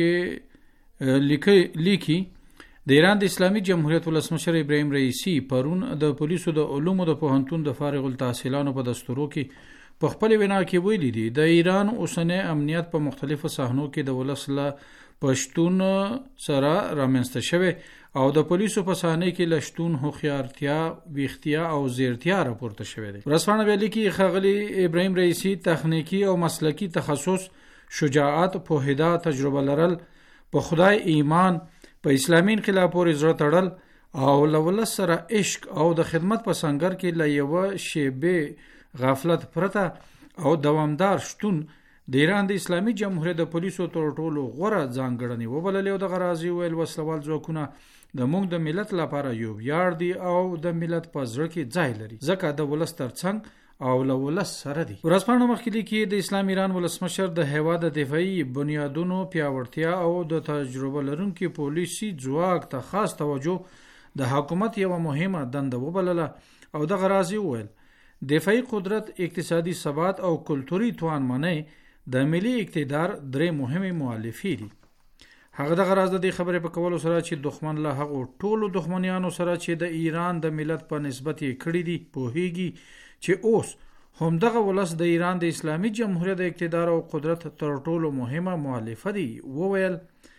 کې لیکي لیکي د ایران د اسلامي جمهوریت ولسمشر ابراهیم رئیسی پرون د پولیسو د علومو د پوهنتون د فارغ التحصیلانو په دستورو کې په خپل وینا کې ویلي دي د ایران اوسنی امنیت په مختلفو صحنو کې د ولس له پښتون سره رامنځته شوی او د پولیسو په صحنه کې لشتون هوښیارتیا ویختیا او زیرتیا راپورته شوی دی. ورځپاڼه ویلي کې ښاغلي ابراهیم رئیسی تخنیکی او مسلکی تخصص، شجاعت، پوهیدا، تجربه لرل، په خدای ایمان، په اسلامي انقلاب پورې زړه تړل او له ولس سره عشق او د خدمت په سنگر کې له یوه شیبې غفلت پرته او دوامدار شتون د ایران د اسلامي جمهوریت د پولیسو تر ټولو غوره ځانګړنې وبللې او دغه راځي ویل وسلوال ځواکونه د موږ د ملت لپاره یو ویاړ دي او د ملت په زړه کې ځای لري ځکه د ولس ترڅنګ او له ولس سره دي. ورځپاڼه مخکې لیکي د اسلام ایران ولسمشر د هیواد د دفاعي بنیادونو پیاوړتیا او د تجربه لرونکي پولیسي ځواک ته خاص توجه د حکومت یوه مهمه دنده وبلله او دغه راځي ویل دفاعي قدرت، اقتصادي ثبات او کلتوري توانمنۍ د ملي اقتدار درې مهمه مؤلفې دي. هغه دغه راز د دې خبرې په کولو سره چې دښمن له هغو ټولو دښمنیانو سره چې د ایران د ملت په نسبت یې کړي دي پوهیږي چې اوس همدغه ولس د ایران د اسلامي جمهوریت د اقتدار او قدرت تر ټولو مهمه مؤلفه دي. وویل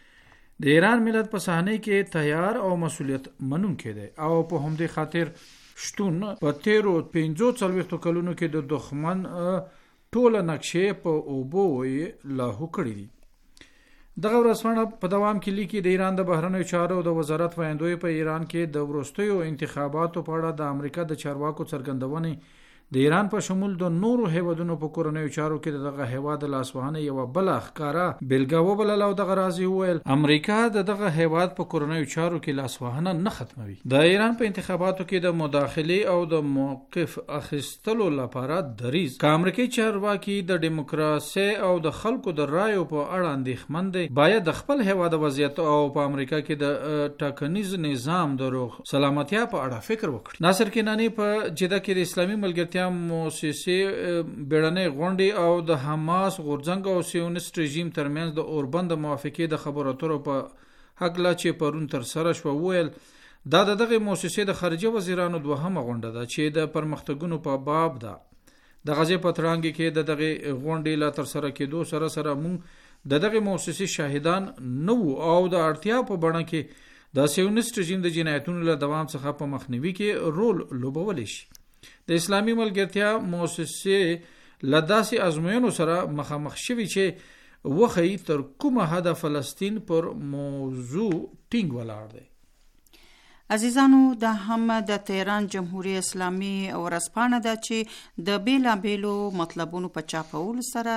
د ایران ملت په صحنه کې تیار او مسؤلیت منونکی دی او په همدې خاطر شتون په تیرو پنځو څلوېښتو کلونو کې د دښمن ټوله نقشې په اوبو یې لاهو کړي دي. دغه ورځپاڼه په دوام کې لیکي د ایران د بهرنیو چارو د وزارت ویاندوی په ایران کې د وروستیو انتخاباتو په اړه د امریکا د چارواکو څرګندونې د ایران په شمول د نورو هیوادونو په کورنیو چارو کې دغه هیواد د لاسوهنې یوه بله ښکاره بیلګه وبلله او دغه راز یې وویل امریکا د دغه هیواد په کورنیو چارو کې لاسوهنه نه ختموي. د ایران په انتخاباتو کې د مداخلې او د موقف اخیستلو لپاره دریځ که امریکایي چارواکي د دیموکراسي او د خلکو د رایو په اړه اندېښمن دی باید د خپل هیواد وضعیت او په امریکا کې د ټاکنیز نظام د روغ سلامتیا په اړه فکر وکړي. ناصر کنانی په جده کې د اسلامي ملګرتیا موسسې بیړنۍ غونډې او د حماس غورځنګ او سیونیست رژیم ترمنځ د اوربند موافقې د خبرو اترو په هکله چې پرون تر سره شوه ویل دا د دغه موسسې د خارجه وزیرانو دوهمه غونډه ده چې د پرمختګونو په باب ده. د غزې په ترانګ کې د دغه غونډې لا تر سره کېدو سره سره موږ د دغه موسسې شاهدان نه وو او د اړتیا په بڼه کې د سیونیست رژیم د جنایتونو له دوام څخه په مخنیوي کې رول لوبولی شي. د اسلامي ملګرتیا موسسې له داسې ازموینو سره مخامخ شوي چې وښیي تر کومه حده فلسطین پر موضوع ټینګ ولاړ دی. عزیزانو د هم د تهران جمهوریت اسلامي ورځپاڼه ده چې د بیلابیلو مطلبونو په چاپولو سره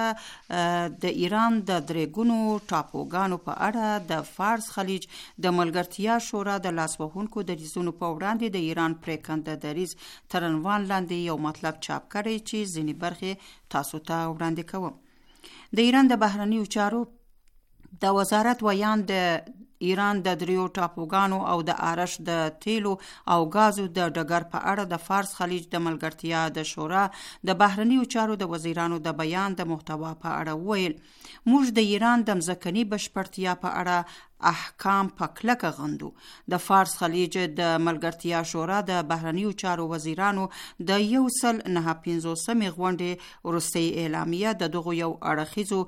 د ایران د درېګونو ټاپوګانو په اړه د فارس خلیج د ملګرتیا شورا د لاسوهونکو دریځونو په وړاندې د ایران پرېکنده دریځ تر عنوان لاندې یو مطلب چاپ کړی چې ځینې برخې تاسو ته وړاندې کوم. د ایران د بهرنیو چارو د وزارت ویان د ایران د دریو ټاپوګانو او د آرش د تیلو او غازو د ډګر په اړه د فارس خلیج د ملګرتیا د شورا د بهرنیو چارو د وزیرانو د بیان د محتوا په اړه وویل. موږ د ایران د مځکني بشپړتیا په اړه احکام په کلکه غندو. د فارس خلیج د ملګرتیا شورا د بهرنیو چارو وزیرانو د یو سل نه پنځوسمې غونډې وروستۍ اعلامیه د دغو یو اړخیزو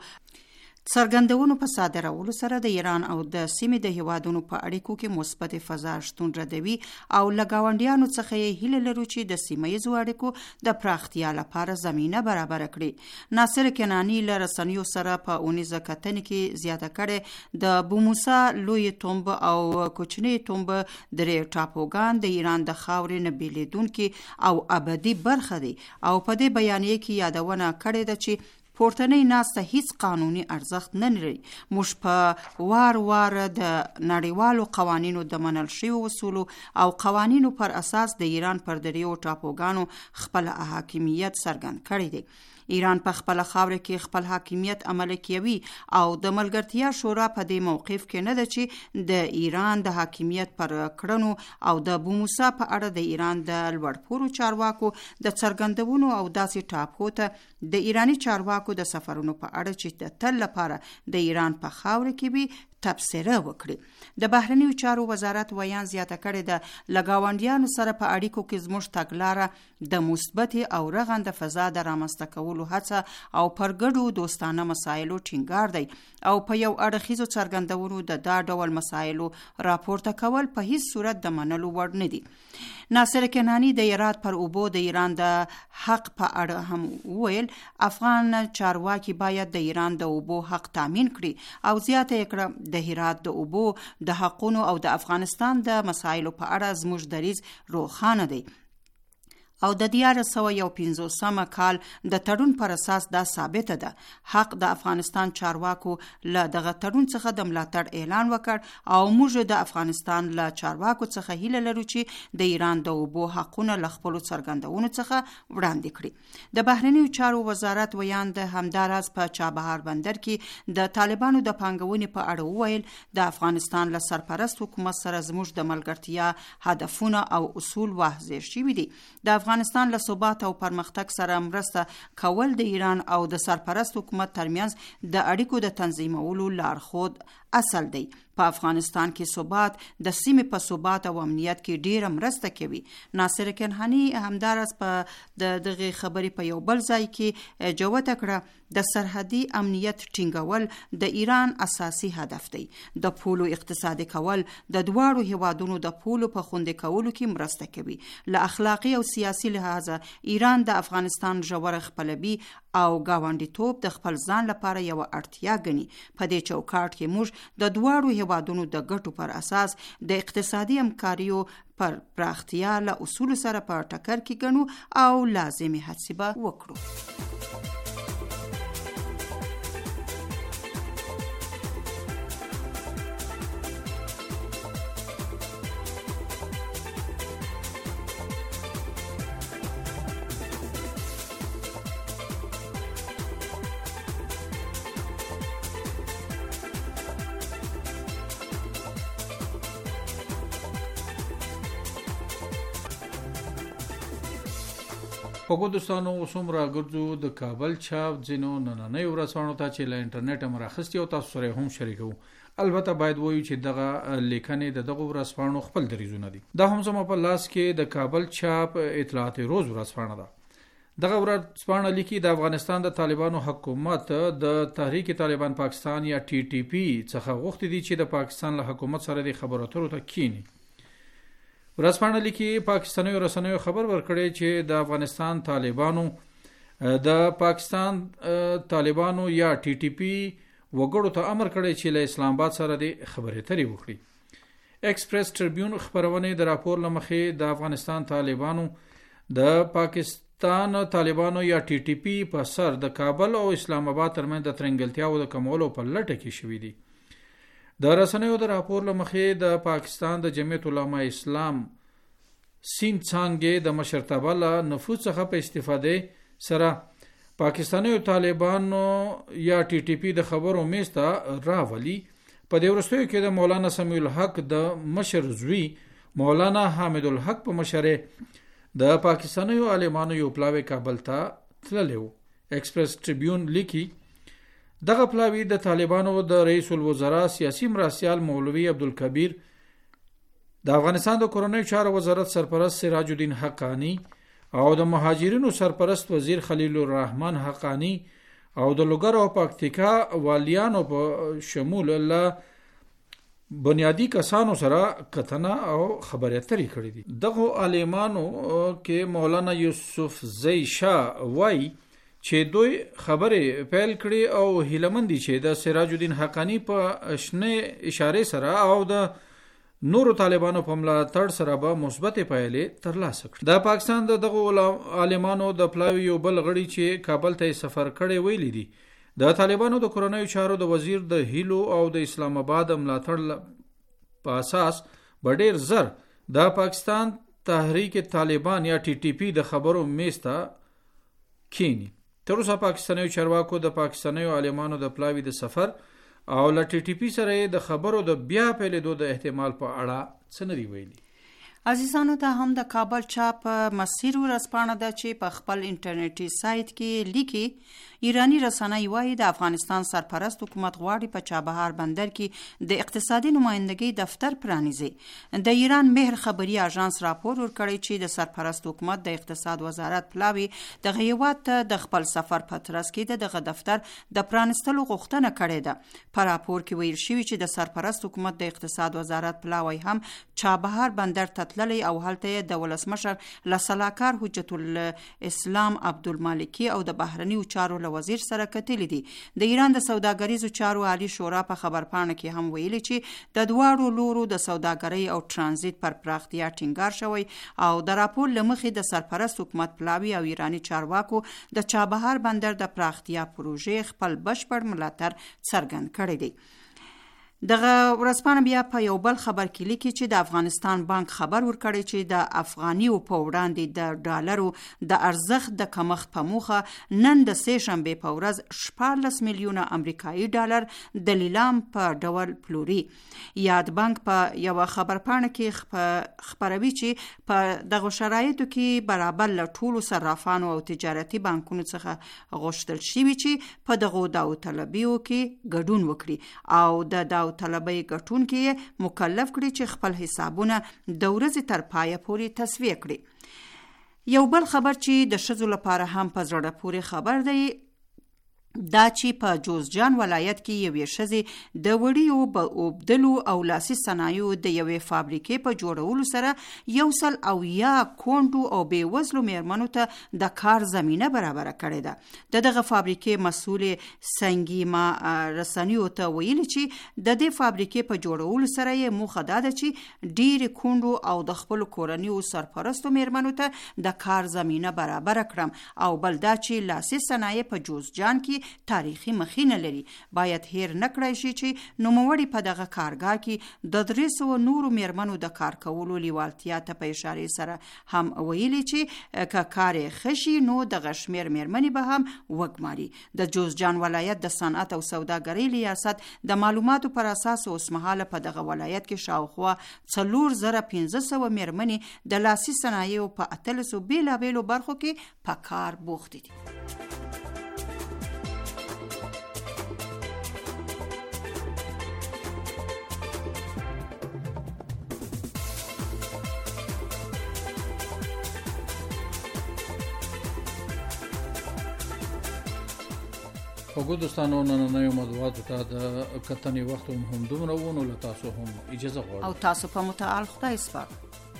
څرګندونو په صادرولو سره د ایران او د سیمې د هیوادونو په اړیکو کې مثبت فضا شتون ردوي او له ګاونډیانو څخه یې هیله لرو چې د سیمه ییزو اړیکو د پراختیا لپاره زمینه برابره کړي. ناصر کنعاني له رسنیو سره په اونیزه کتنې کې زیاته کړې د بوموسا لوی تومب او کوچنی تومب درې ټاپوګان د ایران د خاورې نه بیلیدونکي او ابدي برخه دي او په دې بیانیه کې یادونه کړې ده چې پورتنۍ ناسته هیڅ قانوني ارزښت نه لري. موږ په وار وار د نړیوالو قوانینو د منل شویو اصولو او قوانینو پر اساس د ایران پر دریو ټاپوګانو خپل حاکمیت څرګند کړی دی. ایران په خپل خاوره کې خپل حاکمیت عملي کوي او د ملګرتیا شورا په دې موقف کې نه ده چې د ایران د حاکمیت پر کړنو او د بوموسا په اړه د ایران د لوړپوړو چارواکو د څرګندونو او داسې ټاپو ته د ایرانی چارواکو د سفرونو په اړه چې د تل لپاره د ایران په خاوره کې به تبصره وکړي. د بهرنیو چارو وزارت ویان زیاته کړې ده له ګاونډیانو سره په اړیکو کې زموږ تګلاره د مثبت او رغنده فضا د رامنځته کولو هڅه او پر ګډو دوستانه مسایلو ټینګار دی او په یو اړخیزو څرګندونو د دا ډول مسایلو راپورته کول په هیڅ صورت د منلو وړ نه دي. ناصر کنعاني د هرات پر اوبو د ایران د حق په اړه هم ویل افغان چارواکي باید د ایران د اوبو حق تامین کړي او زیاته کړه د هرات د اوبو د حقونو او د افغانستان د مسایلو په اړه زموږ دریځ روښانه دی او د دیار سوه یو پنځوسم کال د تړون پر اساس دا ثابته ده. حق د افغانستان چارواکو له دغه تړون څخه د ملاتړ اعلان وکړ او موږ د افغانستان له چارواکو څخه هیله لرو چې د ایران د اوبو حقونه له خپلو څرګندونو څخه وړاندې کړي. د بهرنیو چارو وزارت ویان د همداراز په چابهار بندر کې د طالبانو د پانګونې په اړه وویل د افغانستان له سرپرست حکومت سره زموږ د ملګرتیا هدفونه او اصول واضح شوي دي. د افغانستان له ثبات او پرمختګ سره مرسته کول د ایران او د سرپرست حکومت ترمنځ د اړیکو د تنظیمولو لارښود اصل دی. په افغانستان کې ثبات د سیمې په ثبات او امنیت کې ډیره مرسته کوي. ناصر کنعاني همدارس په د دغه خبرې په یو بل ځای کې جوته کړه د سرحدي امنیت ټینګول د ایران اساسي هدف دی. د پولو اقتصادي کول د دواړو هیوادونو د پولو په خوندي کولو کې مرسته کوي. له اخلاقی او سیاسي لحاظه ایران د افغانستان ژور خپلوي او گاونډیتوب د خپل ځان لپاره یو اړتیا ګڼي. په دې چوکاټ کې موږ د دواړو هیوادونو د ګټو پر اساس د اقتصادي همکاریو پر پراختیا له اصول سره په ټکر کې ګڼو او لازمي هڅې به وکړو. پګو دوستانو اوسم راګرځو د کابل چاپ ځینو نننۍ ورځپاڼو ته چې له انټرنیټ هم راخستي او تاسو سره هم شریکو. البته باید وایو چې دغه لیکنې د دغه ورځپاڼو خپل دریځونه دي. دا هم زموږ په لاس کې د کابل چاپ اطلاعات روز ورځپاڼه ده. دغه ورځپاڼه لیکي د افغانستان د طالبانو حکومت د تحریک طالبان پاکستان یا ټي ټي پی څخه غوښتي دي چې د پاکستان له حکومت سره د خبرو اترو ته کینی. ورځپاڼه لیکي پاکستاني رسنیو خبر ورکړی چې د افغانستان طالبانو د پاکستان طالبانو یا ټي ټي پی وګړو ته امر کړی چې له اسلام آباد سره د خبرې اترې وکړي. ایکسپریس ټریبیون خبرونه د راپور لمخې د افغانستان طالبانو د پاکستان طالبانو یا ټي ټي پی په سر د کابل او اسلام آباد ترمنځ د ترنګلتیاو د کمولو په لټه کې شوې دي. د رسنیو د راپور لمخې د پاکستان د جمعیت علماء اسلام سیند څانګې د مشرتابه له نفوذ څخه په استفاده سره پاکستاني طالبانو یا ټي ټي پی د خبرو میز ته راولي په دې وروستیو کې د مولانا سمیع الحق د مشر زوی مولانا حامد الحق په مشرۍ د پاکستانیو عالمانو یو پلاوی کابل ته تللی و. ایکسپریس ټریبیون لیکي دغه پلاوی د طالبانو د رئیس الوزرا سیاسي مرستیال مولوي عبدالکبیر، د افغانستان د کورنیو چارو وزارت سرپرست سراج الدین حقانی او د مهاجرینو سرپرست وزیر خلیل الرحمن حقانی او د لوګر او پکتیکا والیانو په شمول الله بنیادی کسانو سره کتنه او خبرې اترې کړې دي. دغه عالمانو کې مولانا یوسف زئی شاه وای چې دوی خبرې پیل کړې او هیلمندي چې د سراج الدین حقانی په شنه اشاره سره او د نورو طالبانو په ملاتړ سره به مثبت پایلې ترلاسه کړي. د پاکستان د دغه عالمانو د پلاوی یو بل غړي چې کابل ته سفر کړي ویلي دي د طالبانو د کورنیو چارو د وزیر د هیلو او د اسلام آباد ملاتړ په اساس به ډیر زر د پاکستان تحریک طالبان یا ټي ټي پی د خبرو میز ته کینی. تر اوسه پاکستانیو چارواکو د پاکستانیو عالمانو د پلاوی د سفر او ل ټي ټي پی سره د خبرو د بیا پیلېدو د احتمال په اړه څه نه دی ویلي. عزیزانو ته هم د کابل چاپ مسیر ورځپاڼه ده چې په خپل انټرنیټي سایت کې لیکي ایرانی رسنۍ وایي د افغانستان سرپرست حکومت غواړي په چابهار بندر کې د اقتصادي نمایندګۍ دفتر پرانیزي. د ایران مهر خبري اژانس راپور ورکړی چې د سرپرست حکومت د اقتصاد وزارت پلاوی د هیواد ته د خپل سفر په ترڅ کې دغه دفتر د پرانستلو غوښتنه کړې ده. په راپور کې ویل شوی چې د سرپرست حکومت د اقتصاد وزارت پلاوی هم چابهار بندر ته تللی او هلته د ولسمشر لسلاکار حجت الاسلام عبدالمالکی او د بهرنیو چارو وزیر سره کتلی دي. د ایران د سوداګریزو چارو عالی شورا په خبرپاڼه کې هم ویلي چې د دواړو لورو د سوداګرۍ او ترانزیت پر پراختیا ټینګار شوی او د راپور لمخې د سرپرست حکومت پلاوی او ایرانی چارواکو د چابهار بندر د پراختیا پروژې خپل بشپړ ملاتړ څرګند کړی دی. دغه ورځپاڼه بیا په یو بل خبر کې لیکي چې د افغانستان بانک خبر ورکړی چې د افغانیو په وړاندې د ډالرو د ارزښت د کمښت په موخه نن د سه شنبې په ورځ شپاړلس میلیونه امریکایي ډالر د لیلام په ډول پلوري. یاد بانک په یو خبرپاڼه کې خبروي چې په دغه شرایطو کې برابر له ټولو صرافانو او تجارتي بانکونو څخه غوښتل شوي چې په دغه داوطلبیو کې ګډون وکړي او د داو طلبي ګټونکي مکلف کړي چې خپل حسابونه د ورځې تر پایه پورې تصفیه کړي. یو بل خبر چې د ښځو لپاره هم په زړه پورې خبر دی دا چې په جوزجان ولایت کې یوې ښځې د وړیو اوبدلو او لاسي صنایعو د یوې فابریکې په جوړولو سره یو سل او یا کونډو او بې وزلو میرمنو ته د کار زمینه برابره کړې ده. د دغه فابریکې مسؤلې سنگیما رسنیو ته ویلي چې د دې فابریکې په جوړولو سره یې موخه دا ده چې ډېرې کونډو او د خپلو کورنیو سرپرستو میرمنو ته د کار زمینه برابره کړم او بل دا چې لاسي صنایع په جوزجان کې تاریخي مخینه لري. باید هیر نکړای شي چې نوموړي په دغه کارګاه کې د درې سوه نورو میرمنو د کار کولو لیوالتیا ته په اشارې سره هم ویلي چې که کار یې ښه شي نو دغه شمېر میرمنې به هم وګماري. د جوزجان ولایت د صنعت او سوداګرۍ ریاست د معلوماتو پر اساس اوسمهاله په دغه ولایت کې شاوخوا څلور زره پنځه سوه میرمنې د لاسي صنایعو په اتلسو بېلابېلو برخو کې په کار بوختې دي. خوږو دوستانو نننیو موضوعاتو ته د کتنې وخت هم دومره و نو له تاسو هم اجازه غواړم او تاسو په متعال خدای سپارم.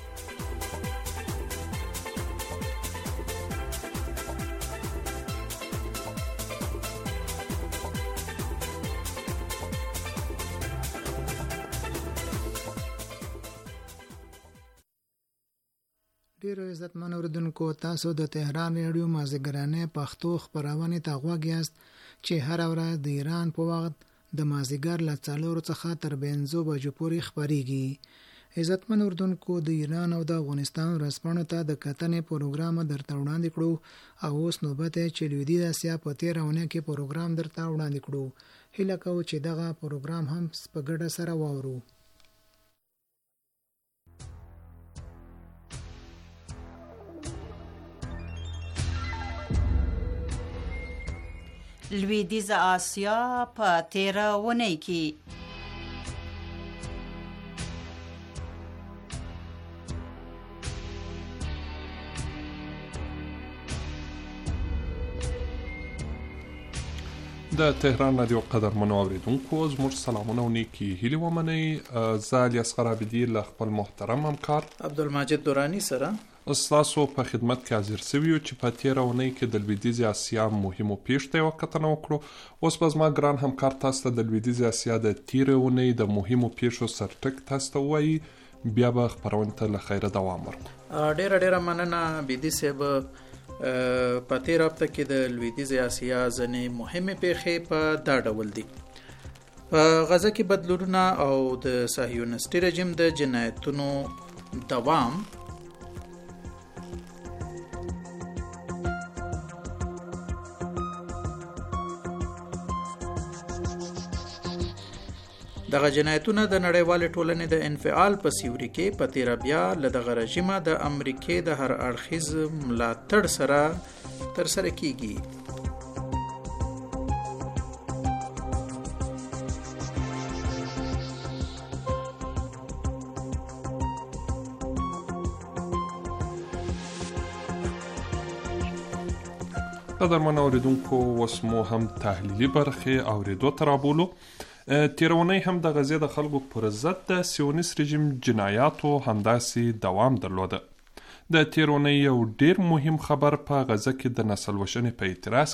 ډیرو عزتمن اوریدونکو، تاسو د تهران ریډیو مازیګرانه پښتو خبرونه ته غوږ یاست چې هر ورځ د ایران په وخت د مازیګر له څلورو څخه تر پنځو بجو پورې خبرېږي. عزتمن اوریدونکو، د ایران او د افغانستان ورځپاڼو ته د کتنې پروګرام درته وړاندې کړو او اوس نوبت چې لویدیځ اسیا په تېره اونۍ کې پروګرام درته وړاندې کړو. هیله کوو چې دغه پروګرام هم په ګډه سره واورو. لویدیځه آسیا په تیره اونۍ کې د تهران رادیو قدرمنو اوریدونکو زموږ سلامونه او نیکې هیلې ومنئ. زه علي اصغر عابدي له خپل محترم همکار عبدالمجید دورانی سره ستاسو په خدمت کې حاضر سوي یو چې په تېره اونۍ کې د لویدیځې اسیا مهمو پیښو ته یوه کتنه وکړو. اوس به زما ګران همکار تاسو ته د لویدیځې اسیا د تېرې اونۍ د مهمو پیښو سرټک تاسو ته ووایي، بیا به خپرونې ته له خیره دوام ورکړو. ډېره ډېره مننه بیدي صاحب. په تېره هفته کې د لویدیځې اسیا ځینې مهمې پیښې په دا ډول دي: په غزه کې بدلونونه او د صهیونیستي رژیم د جنایتونو دوام، دغه جنایتونه د نړیوالې ټولنې د انفعال په سیوري کې په تیره بیا له دغه رژیمه د امریکې د هر اړخیز ملاتړ سره ترسره کیږي. قدرمن اوریدونکو، اوس مو هم تحلیلي برخې اوریدو ته رابولو. تیرونی هم د غزې د خلکو پر ضد د سیونیست رژیم جنایاتو همداسې دوام درلوده. د تیرونی یو ډیر مهم خبر په غزه کې د نسل وشنې په اعتراض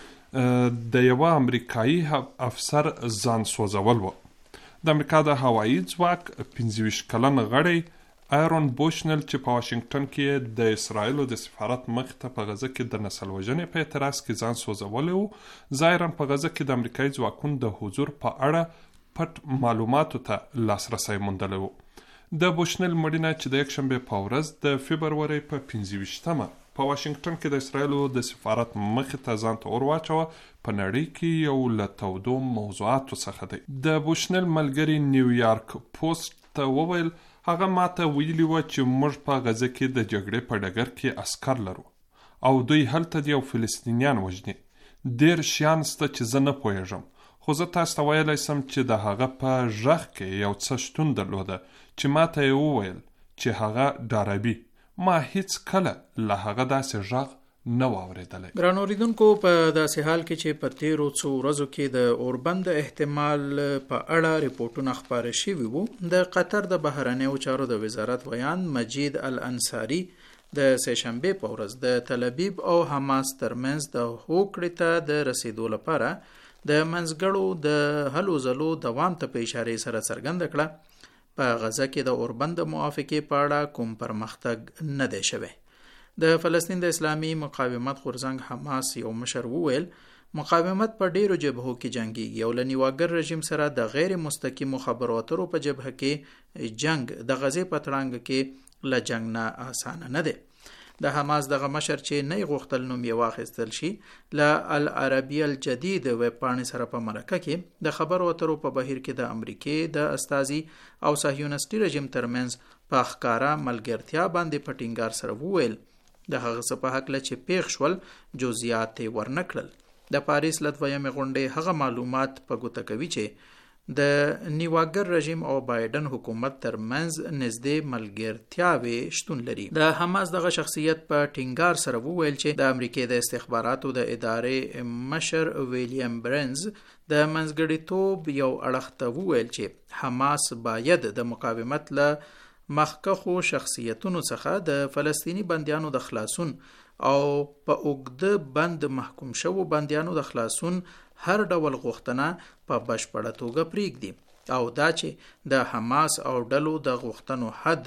کې د یوه امریکایي افسر ځان سوځول و. د امریکا د هوایي ځواک پنځه ویشت کلن غړی آیرون بوشنل چې په واشنگټن کې د اسرائیلو د سفارت مخې ته په غزه کې د نسل وژنې په اعتراض کې ځان سوځولی و. ظاهرا په غزه کې د امریکایي ځواکونو د حضور په اړه پټ معلوماتو ته لاسرسی موندلی و. د بوشنل مړینه چې د یکشنبې په ورځ د فبرورۍ په پنځه ویشتمه په واشنگټن کې د اسرائیلو د سفارت مخې ته ځان ته اور واچوه، په نړۍ کې یو له تودو موضوعاتو څخه دی. د بوشنل ملګري نیویارک پوسټ ته وویل هغه ماته ویلي و چې موږ په غزه کې د جګړې په ډګر کې عسکر لرو او دوی هلته دي او فلسطینیان وژني. ډېر شیان سته چې زه نه پوهیږم، خو زه تاسو ته ویلی سم چې د هغه په غږ کې یو څه شتون درلوده چې ماته یې وویل چې هغه ډاروي. ما هیڅ کله له هغه داسې غږ نه واورېدلی. ګران اوریدونکو، په داسې حال کې چې په تیرو څو ورځو کې د اوربند احتمال په اړه ریپورټونه خپاره شوي وو، د قطر د بهرنیو چارو د وزارت ویان مجید الانصاري د سهشنبې په ورځ د تل ابیب او حماس ترمنځ د هوکړې ته د رسیدو لپاره د منځګړو د هلو ځلو دوام ته په اشارې سره څرګنده کړه. په غزه کې د اوربند موافقې په اړه کوم پرمختګ نه دی شوی. د فلسطین د اسلامي مقاومت غورځنګ حماس یو مشر وویل مقاومت په ډیرو جبهو کې جنگیږي او له نیواګر رژیم سره د غیر مستقیمو خبرو اترو په جبهه کې جنگ د غزې په تړانګ کې له جنگ نه آسانه نه دی. د حماس دغه مشر چې نه غوښتل نوم یې واخیستل شي، له العربیه الجدید ویب پاڼې سره په مرکه کې د خبرو اترو په بهیر کې د امریکې د استازي او صهیونیستي رژیم ترمنځ په ښکاره ملګرتیا باندې په ټینګار سره وویل د هغه څه په هکله چې پیښ شول جزئیات یې ورنه کړل. د پاریس له دویمې غونډې هغه معلومات په ګوته کوي چې د نیواګر رژیم او بایدن حکومت ترمنځ نږدې ملګرتیاوې شتون لري. د حماس دغه شخصیت په ټینګار سره وویل چې د امریکې د استخباراتو د ادارې مشر ویلیام برنز د منځګړیتوب یو اړخ ته وویل چې حماس باید د مقاومت له مخکخو شخصیتونو څخه د فلسطینی بندیانو د خلاصون او په اوږده بند محکوم شوو بندیانو د خلاصون هر ډول غوښتنه په بشپړه توګه پرېږدي او دا چې د حماس او ډلو د غوښتنو حد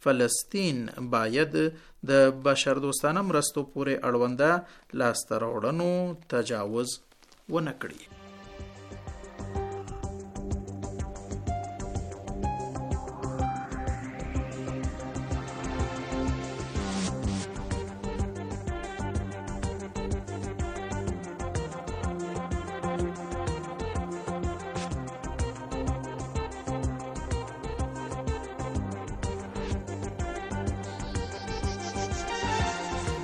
فلسطین باید د بشردوستانه مرستو پورې اړونده لاسته راوړنو تجاوز ونه کړي.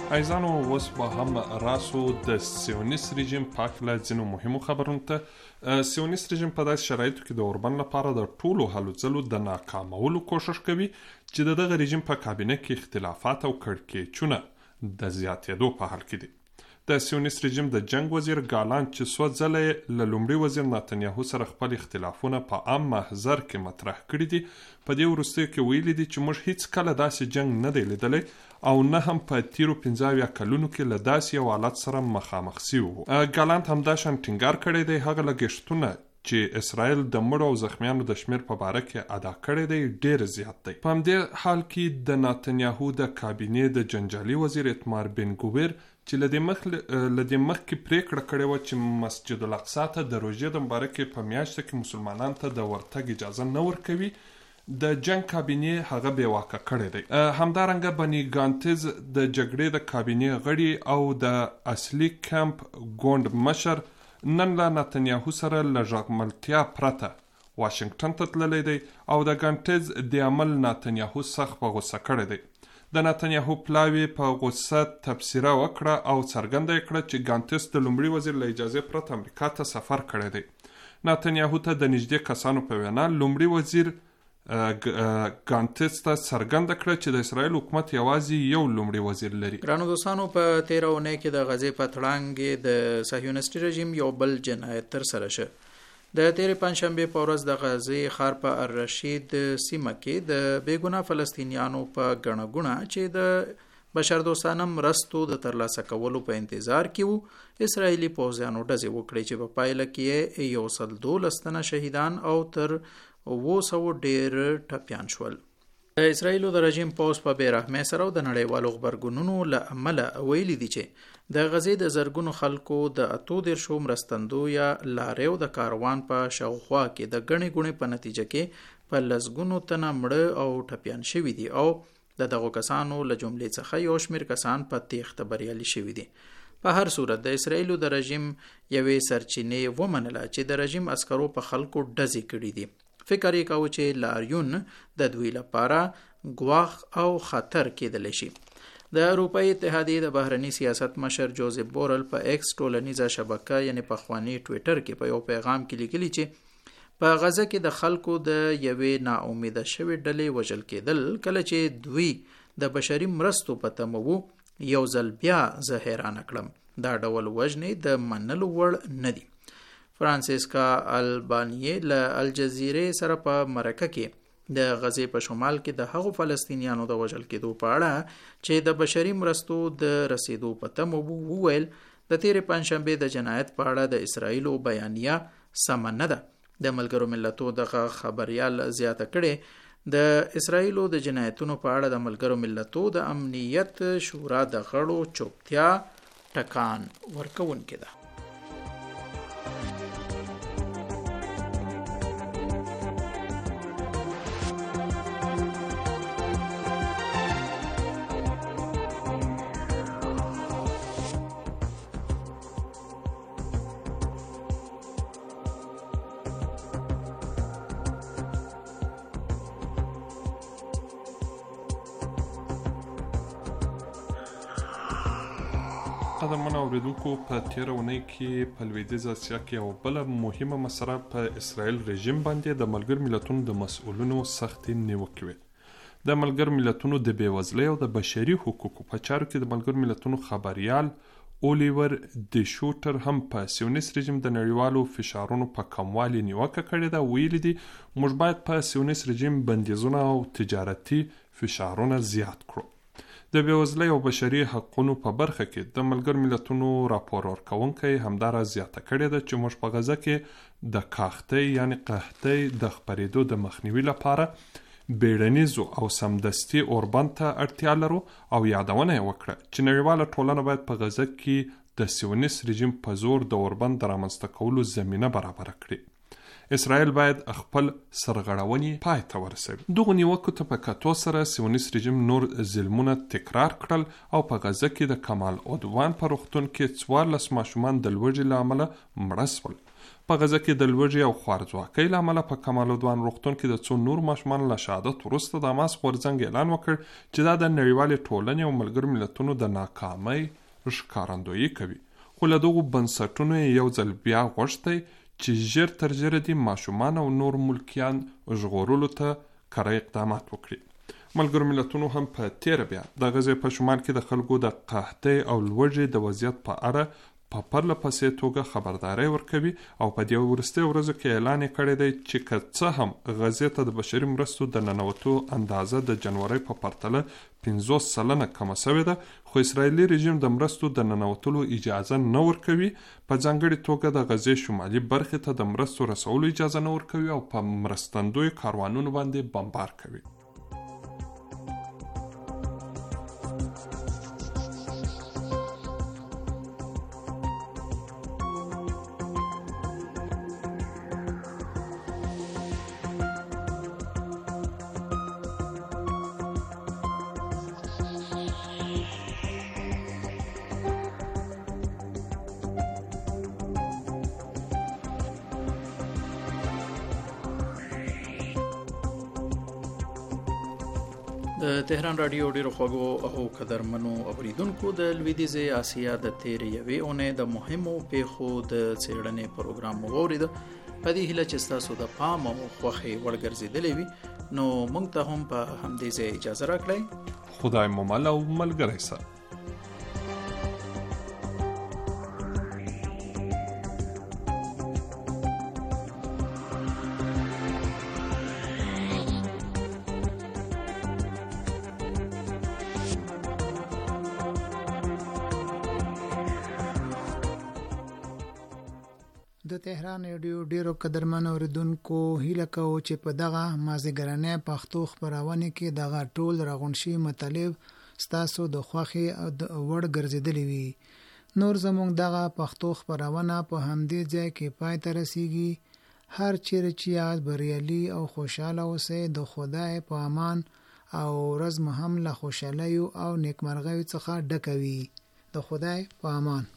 عزیزانو اوس به هم راسو د سیونیست رژیم په اړه ځینو مهمو خبرونو ته. سیونیست رژیم په داسې شرایطو کې د اوربند لپاره د ټولو هلو ځلو د ناکامولو کوشش کوي چې د دغه رژیم په کابینه کې اختلافات او کړکېچونه د زیاتېدو په حال کې دي. د سیونیست رژیم د جنگ وزیر ګالانت چې څو ځله له لومړي وزیر نتنیاهو سره خپل اختلافونه په عام محضر کې مطرح کړي دي، په دې وروستیو کې ویلي دي چې موږ هیڅ کله داسې جنگ نه دی لیدلی او نه هم په تیرو پنځه اویا کلونو کې له داسې یو حالت سره مخامخ سوي وو. ګالانت همداشان ټینګار کړی دی هغه لګښتونه چې اسرائیل د مړو او زخمیانو د شمیر په باره کې ادا کړی دی ډیر زیات دی. په همدې حال کې د نتنیاهو د کابینې د جنجالي وزیر اتمار بن ګویر چې له دې مخکې پریکړه کړې وه چې مسجد الاقصی ته د روژې د مبارکې په میاشته کې مسلمانانو ته د ورتګ اجازه نه ورکوي، د جنگ کابینې هغه بې واکه کړی دی. همدارنګه بني ګانتز د جګړې د کابینې غړي او د اصلي کمپ ګوند مشر نن له نتنیاهو سره له ژغملتیا پرته واشنګټن ته تللی دی او د ګانتز د عمل نتنیاهو سخت په غوسه کړی دی. د نتنیاهو پلاوی په غوسه تبصره وکړه او څرګنده یې کړه چې ګانتز د لومړي وزیر له اجازې پرته امریکا ته سفر کړی دی. نتنیاهو ته د نږدې کسانو په وینا لومړي وزیر ګانتز ته څرګنده کړه چې د اسرائیل حکومت یوازې یو لومړي وزیر لري. ګرانو دوستانو، په تیره اونۍ کې د غزې په تړانګ د صهیونیستي رژیم یو بل جنایت ترسره شه. د تیرې پنجشنبې په ورځ د غزې ښار په الرشید سیمه کې د بېګناه فلسطینیانو په ګڼه ګوڼه چې د بشردوستانه مرستو د ترلاسه کولو په انتظار کې وو، اسرائیلي پوځیانو ډزې وکړې چې په پایله کې یو سل دولس تنه شهیدان او تر اوه سوه ډېر ټپیان شول. د اسرائیلو د رژیم پوځ په بې رحمۍ سره او د نړیوالو غبرګونونو له امله ویلي دي چې د غزې د زرګونو خلکو د اتو دېرشو مرستندو یا لاریو د کاروان په شاوخوا کې د ګڼې ګوڼې په نتیجه کې په لسګونو تنه مړه او ټپیان شوي دي او د دغو کسانو له جملې څخه یو شمېر کسان په تېښته بریالي شوي دي. په هر صورت د اسرائیلو د رژیم یوې سرچینې ومنله چې د رژیم عسکرو په خلکو ډزې کړي دي. فکر یې کاوه چې لاریون د دوی لپاره ګواښ او خطر کېدلی شي. د اروپایي اتحادیې د بهرني سیاست مشر جوزف بورل په ایکس ټولنیزه شبکه یعنی پخواني ټویټر کې په یو پیغام کې لیکلي چې په غزه کې د خلکو د یوې ناامیده شوې ډلې وژل کېدل کله چې دوی د بشري مرستو په تمه وو، یو ځل بیا زه حیرانه کړم. دا ډول وژنې د منلو وړ نه دي. فرانسیسکا البانیې له الجزیرې سره په مرکه کې د غزې په شمال کې د هغو فلسطینیانو د وژل کېدو په اړه چې د بشري مرستو د رسیدو په تمه وو وویل د تیرې پنجشنبې د جنایت په اړه د اسرائیلو بیانیه سمه نه ده. د ملګرو ملتونو دغه خبریال زیاته کړې د اسرائیلو د جنایتونو په اړه د ملګرو ملتونو د امنیت شورا د غړو چوپتیا ټکان ورکوونکې ده. قدرمنو اوریدونکو، په تیره اونۍ کې په لویدیځه اسیا کې یوه بله مهمه مسله په اسرائیل رژیم باندې د ملګرو ملتونو د مسؤلینو سختې نیوکې وې. د ملګرو ملتونو د بېوزلۍ او د بشري حقوقو په چارو کې د ملګرو ملتونو خبریال اولیور د شوټر هم په سیونیست رژیم د نړیوالو فشارونو په کموالي نیوکه کړې ده. ویلي دي موږ باید په سیونیست رژیم بندیزونه او تجارتي فشارونه زیات کړو. د بېوزلۍ او بشري حقونو په برخه کې د ملګرو ملتونو راپور ورکوونکی همداره زیاته کړې ده چې موږ په غزه کې د کاختۍ یعنی قحطۍ د خپرېدو د مخنیوي لپاره بیړنیزو او سمدستي اوربند ته اړتیا لرو او یادونه یې وکړه چې نړیواله ټولنه باید په غزه کې د سیونیست رژیم په زور د اوربند د رامنځته کولو زمینه برابره کړي. اسرائیل باید خپل سرغړونې پای ته ورسوي. دغو نیوکو ته په کتو سره سیونیست رژیم نور ظلمونه تکرار کړل او په غزه کې د کمال عدوان په روغتون کې څوارلس ماشومان د لوږې له امله مړه شول. په غزه کې د لوږې او خوارځواکۍ له امله په کمال عدوان روغتون کې د څو نور ماشومانو له شهادت وروسته د حماس غورځنګ اعلان وکړ چې دا د نړیوالې ټولنې او ملګرو ملتونو د ناکامۍ ښکارندویي کوي. خو له دغو بنسټونو یو ځل بیا غوښتی چې ژر تر ژره دې ماشومان او نور ملکیان ژغورلو ته کره اقدامات وکړي. ملګرو ملتونو هم په تیره بیا د غزې په شمال کې د خلکو د قحطۍ او لوږې د وضعیت په اړه په پرله پسې توګه خبرداری ورکوي او په دې وروستیو ورځو کې اعلان یې کړی دی چې که څه هم غزې ته د بشري مرستو د ننوتو اندازه د جنورۍ په پرتله پنځوس سلنه کمه شوې ده، خو اسرائیلي رژیم د مرستو د ننوتلو اجازه نه ورکوي. په ځانګړې توګه د غزې شمالي برخې ته د مرستو رسولو اجازه نه ورکوي او په مرستندویو کاروانونو باندې بمبار کوي. د تهران رادیو ډیرو خوږو او قدرمنو اوریدونکو د لویدیځې اسیا د تیرې یوې اونۍ د مهمو پیښو د څېړنې پروګرام مو واورېده. په دې هیله چې ستاسو د پام او خوښې وړ ګرځېدلی وي، نو موږ ته هم په همدې ځای اجازه راکړئ. خدای مو مل او ملګری سه. د تهران رادیو ډیرو قدرمن اوریدونکو هیله کوو چې په دغه مازیګرنۍ پښتو خپرونه کې دغه ټول راغونشي مطلب ستاسو د خوښې او د وړ ګرځېدلی وي. نور زموږ دغه پښتو خپرونه په همدې ځای کې پای ته رسیږي. هر چیرې چې یاد بریالي او خوشاله اوسئ. د خدای په امان او ورځ مو هم له خوشالیو او نیکمرغیو څخه ډکه وي. د خدای په امان.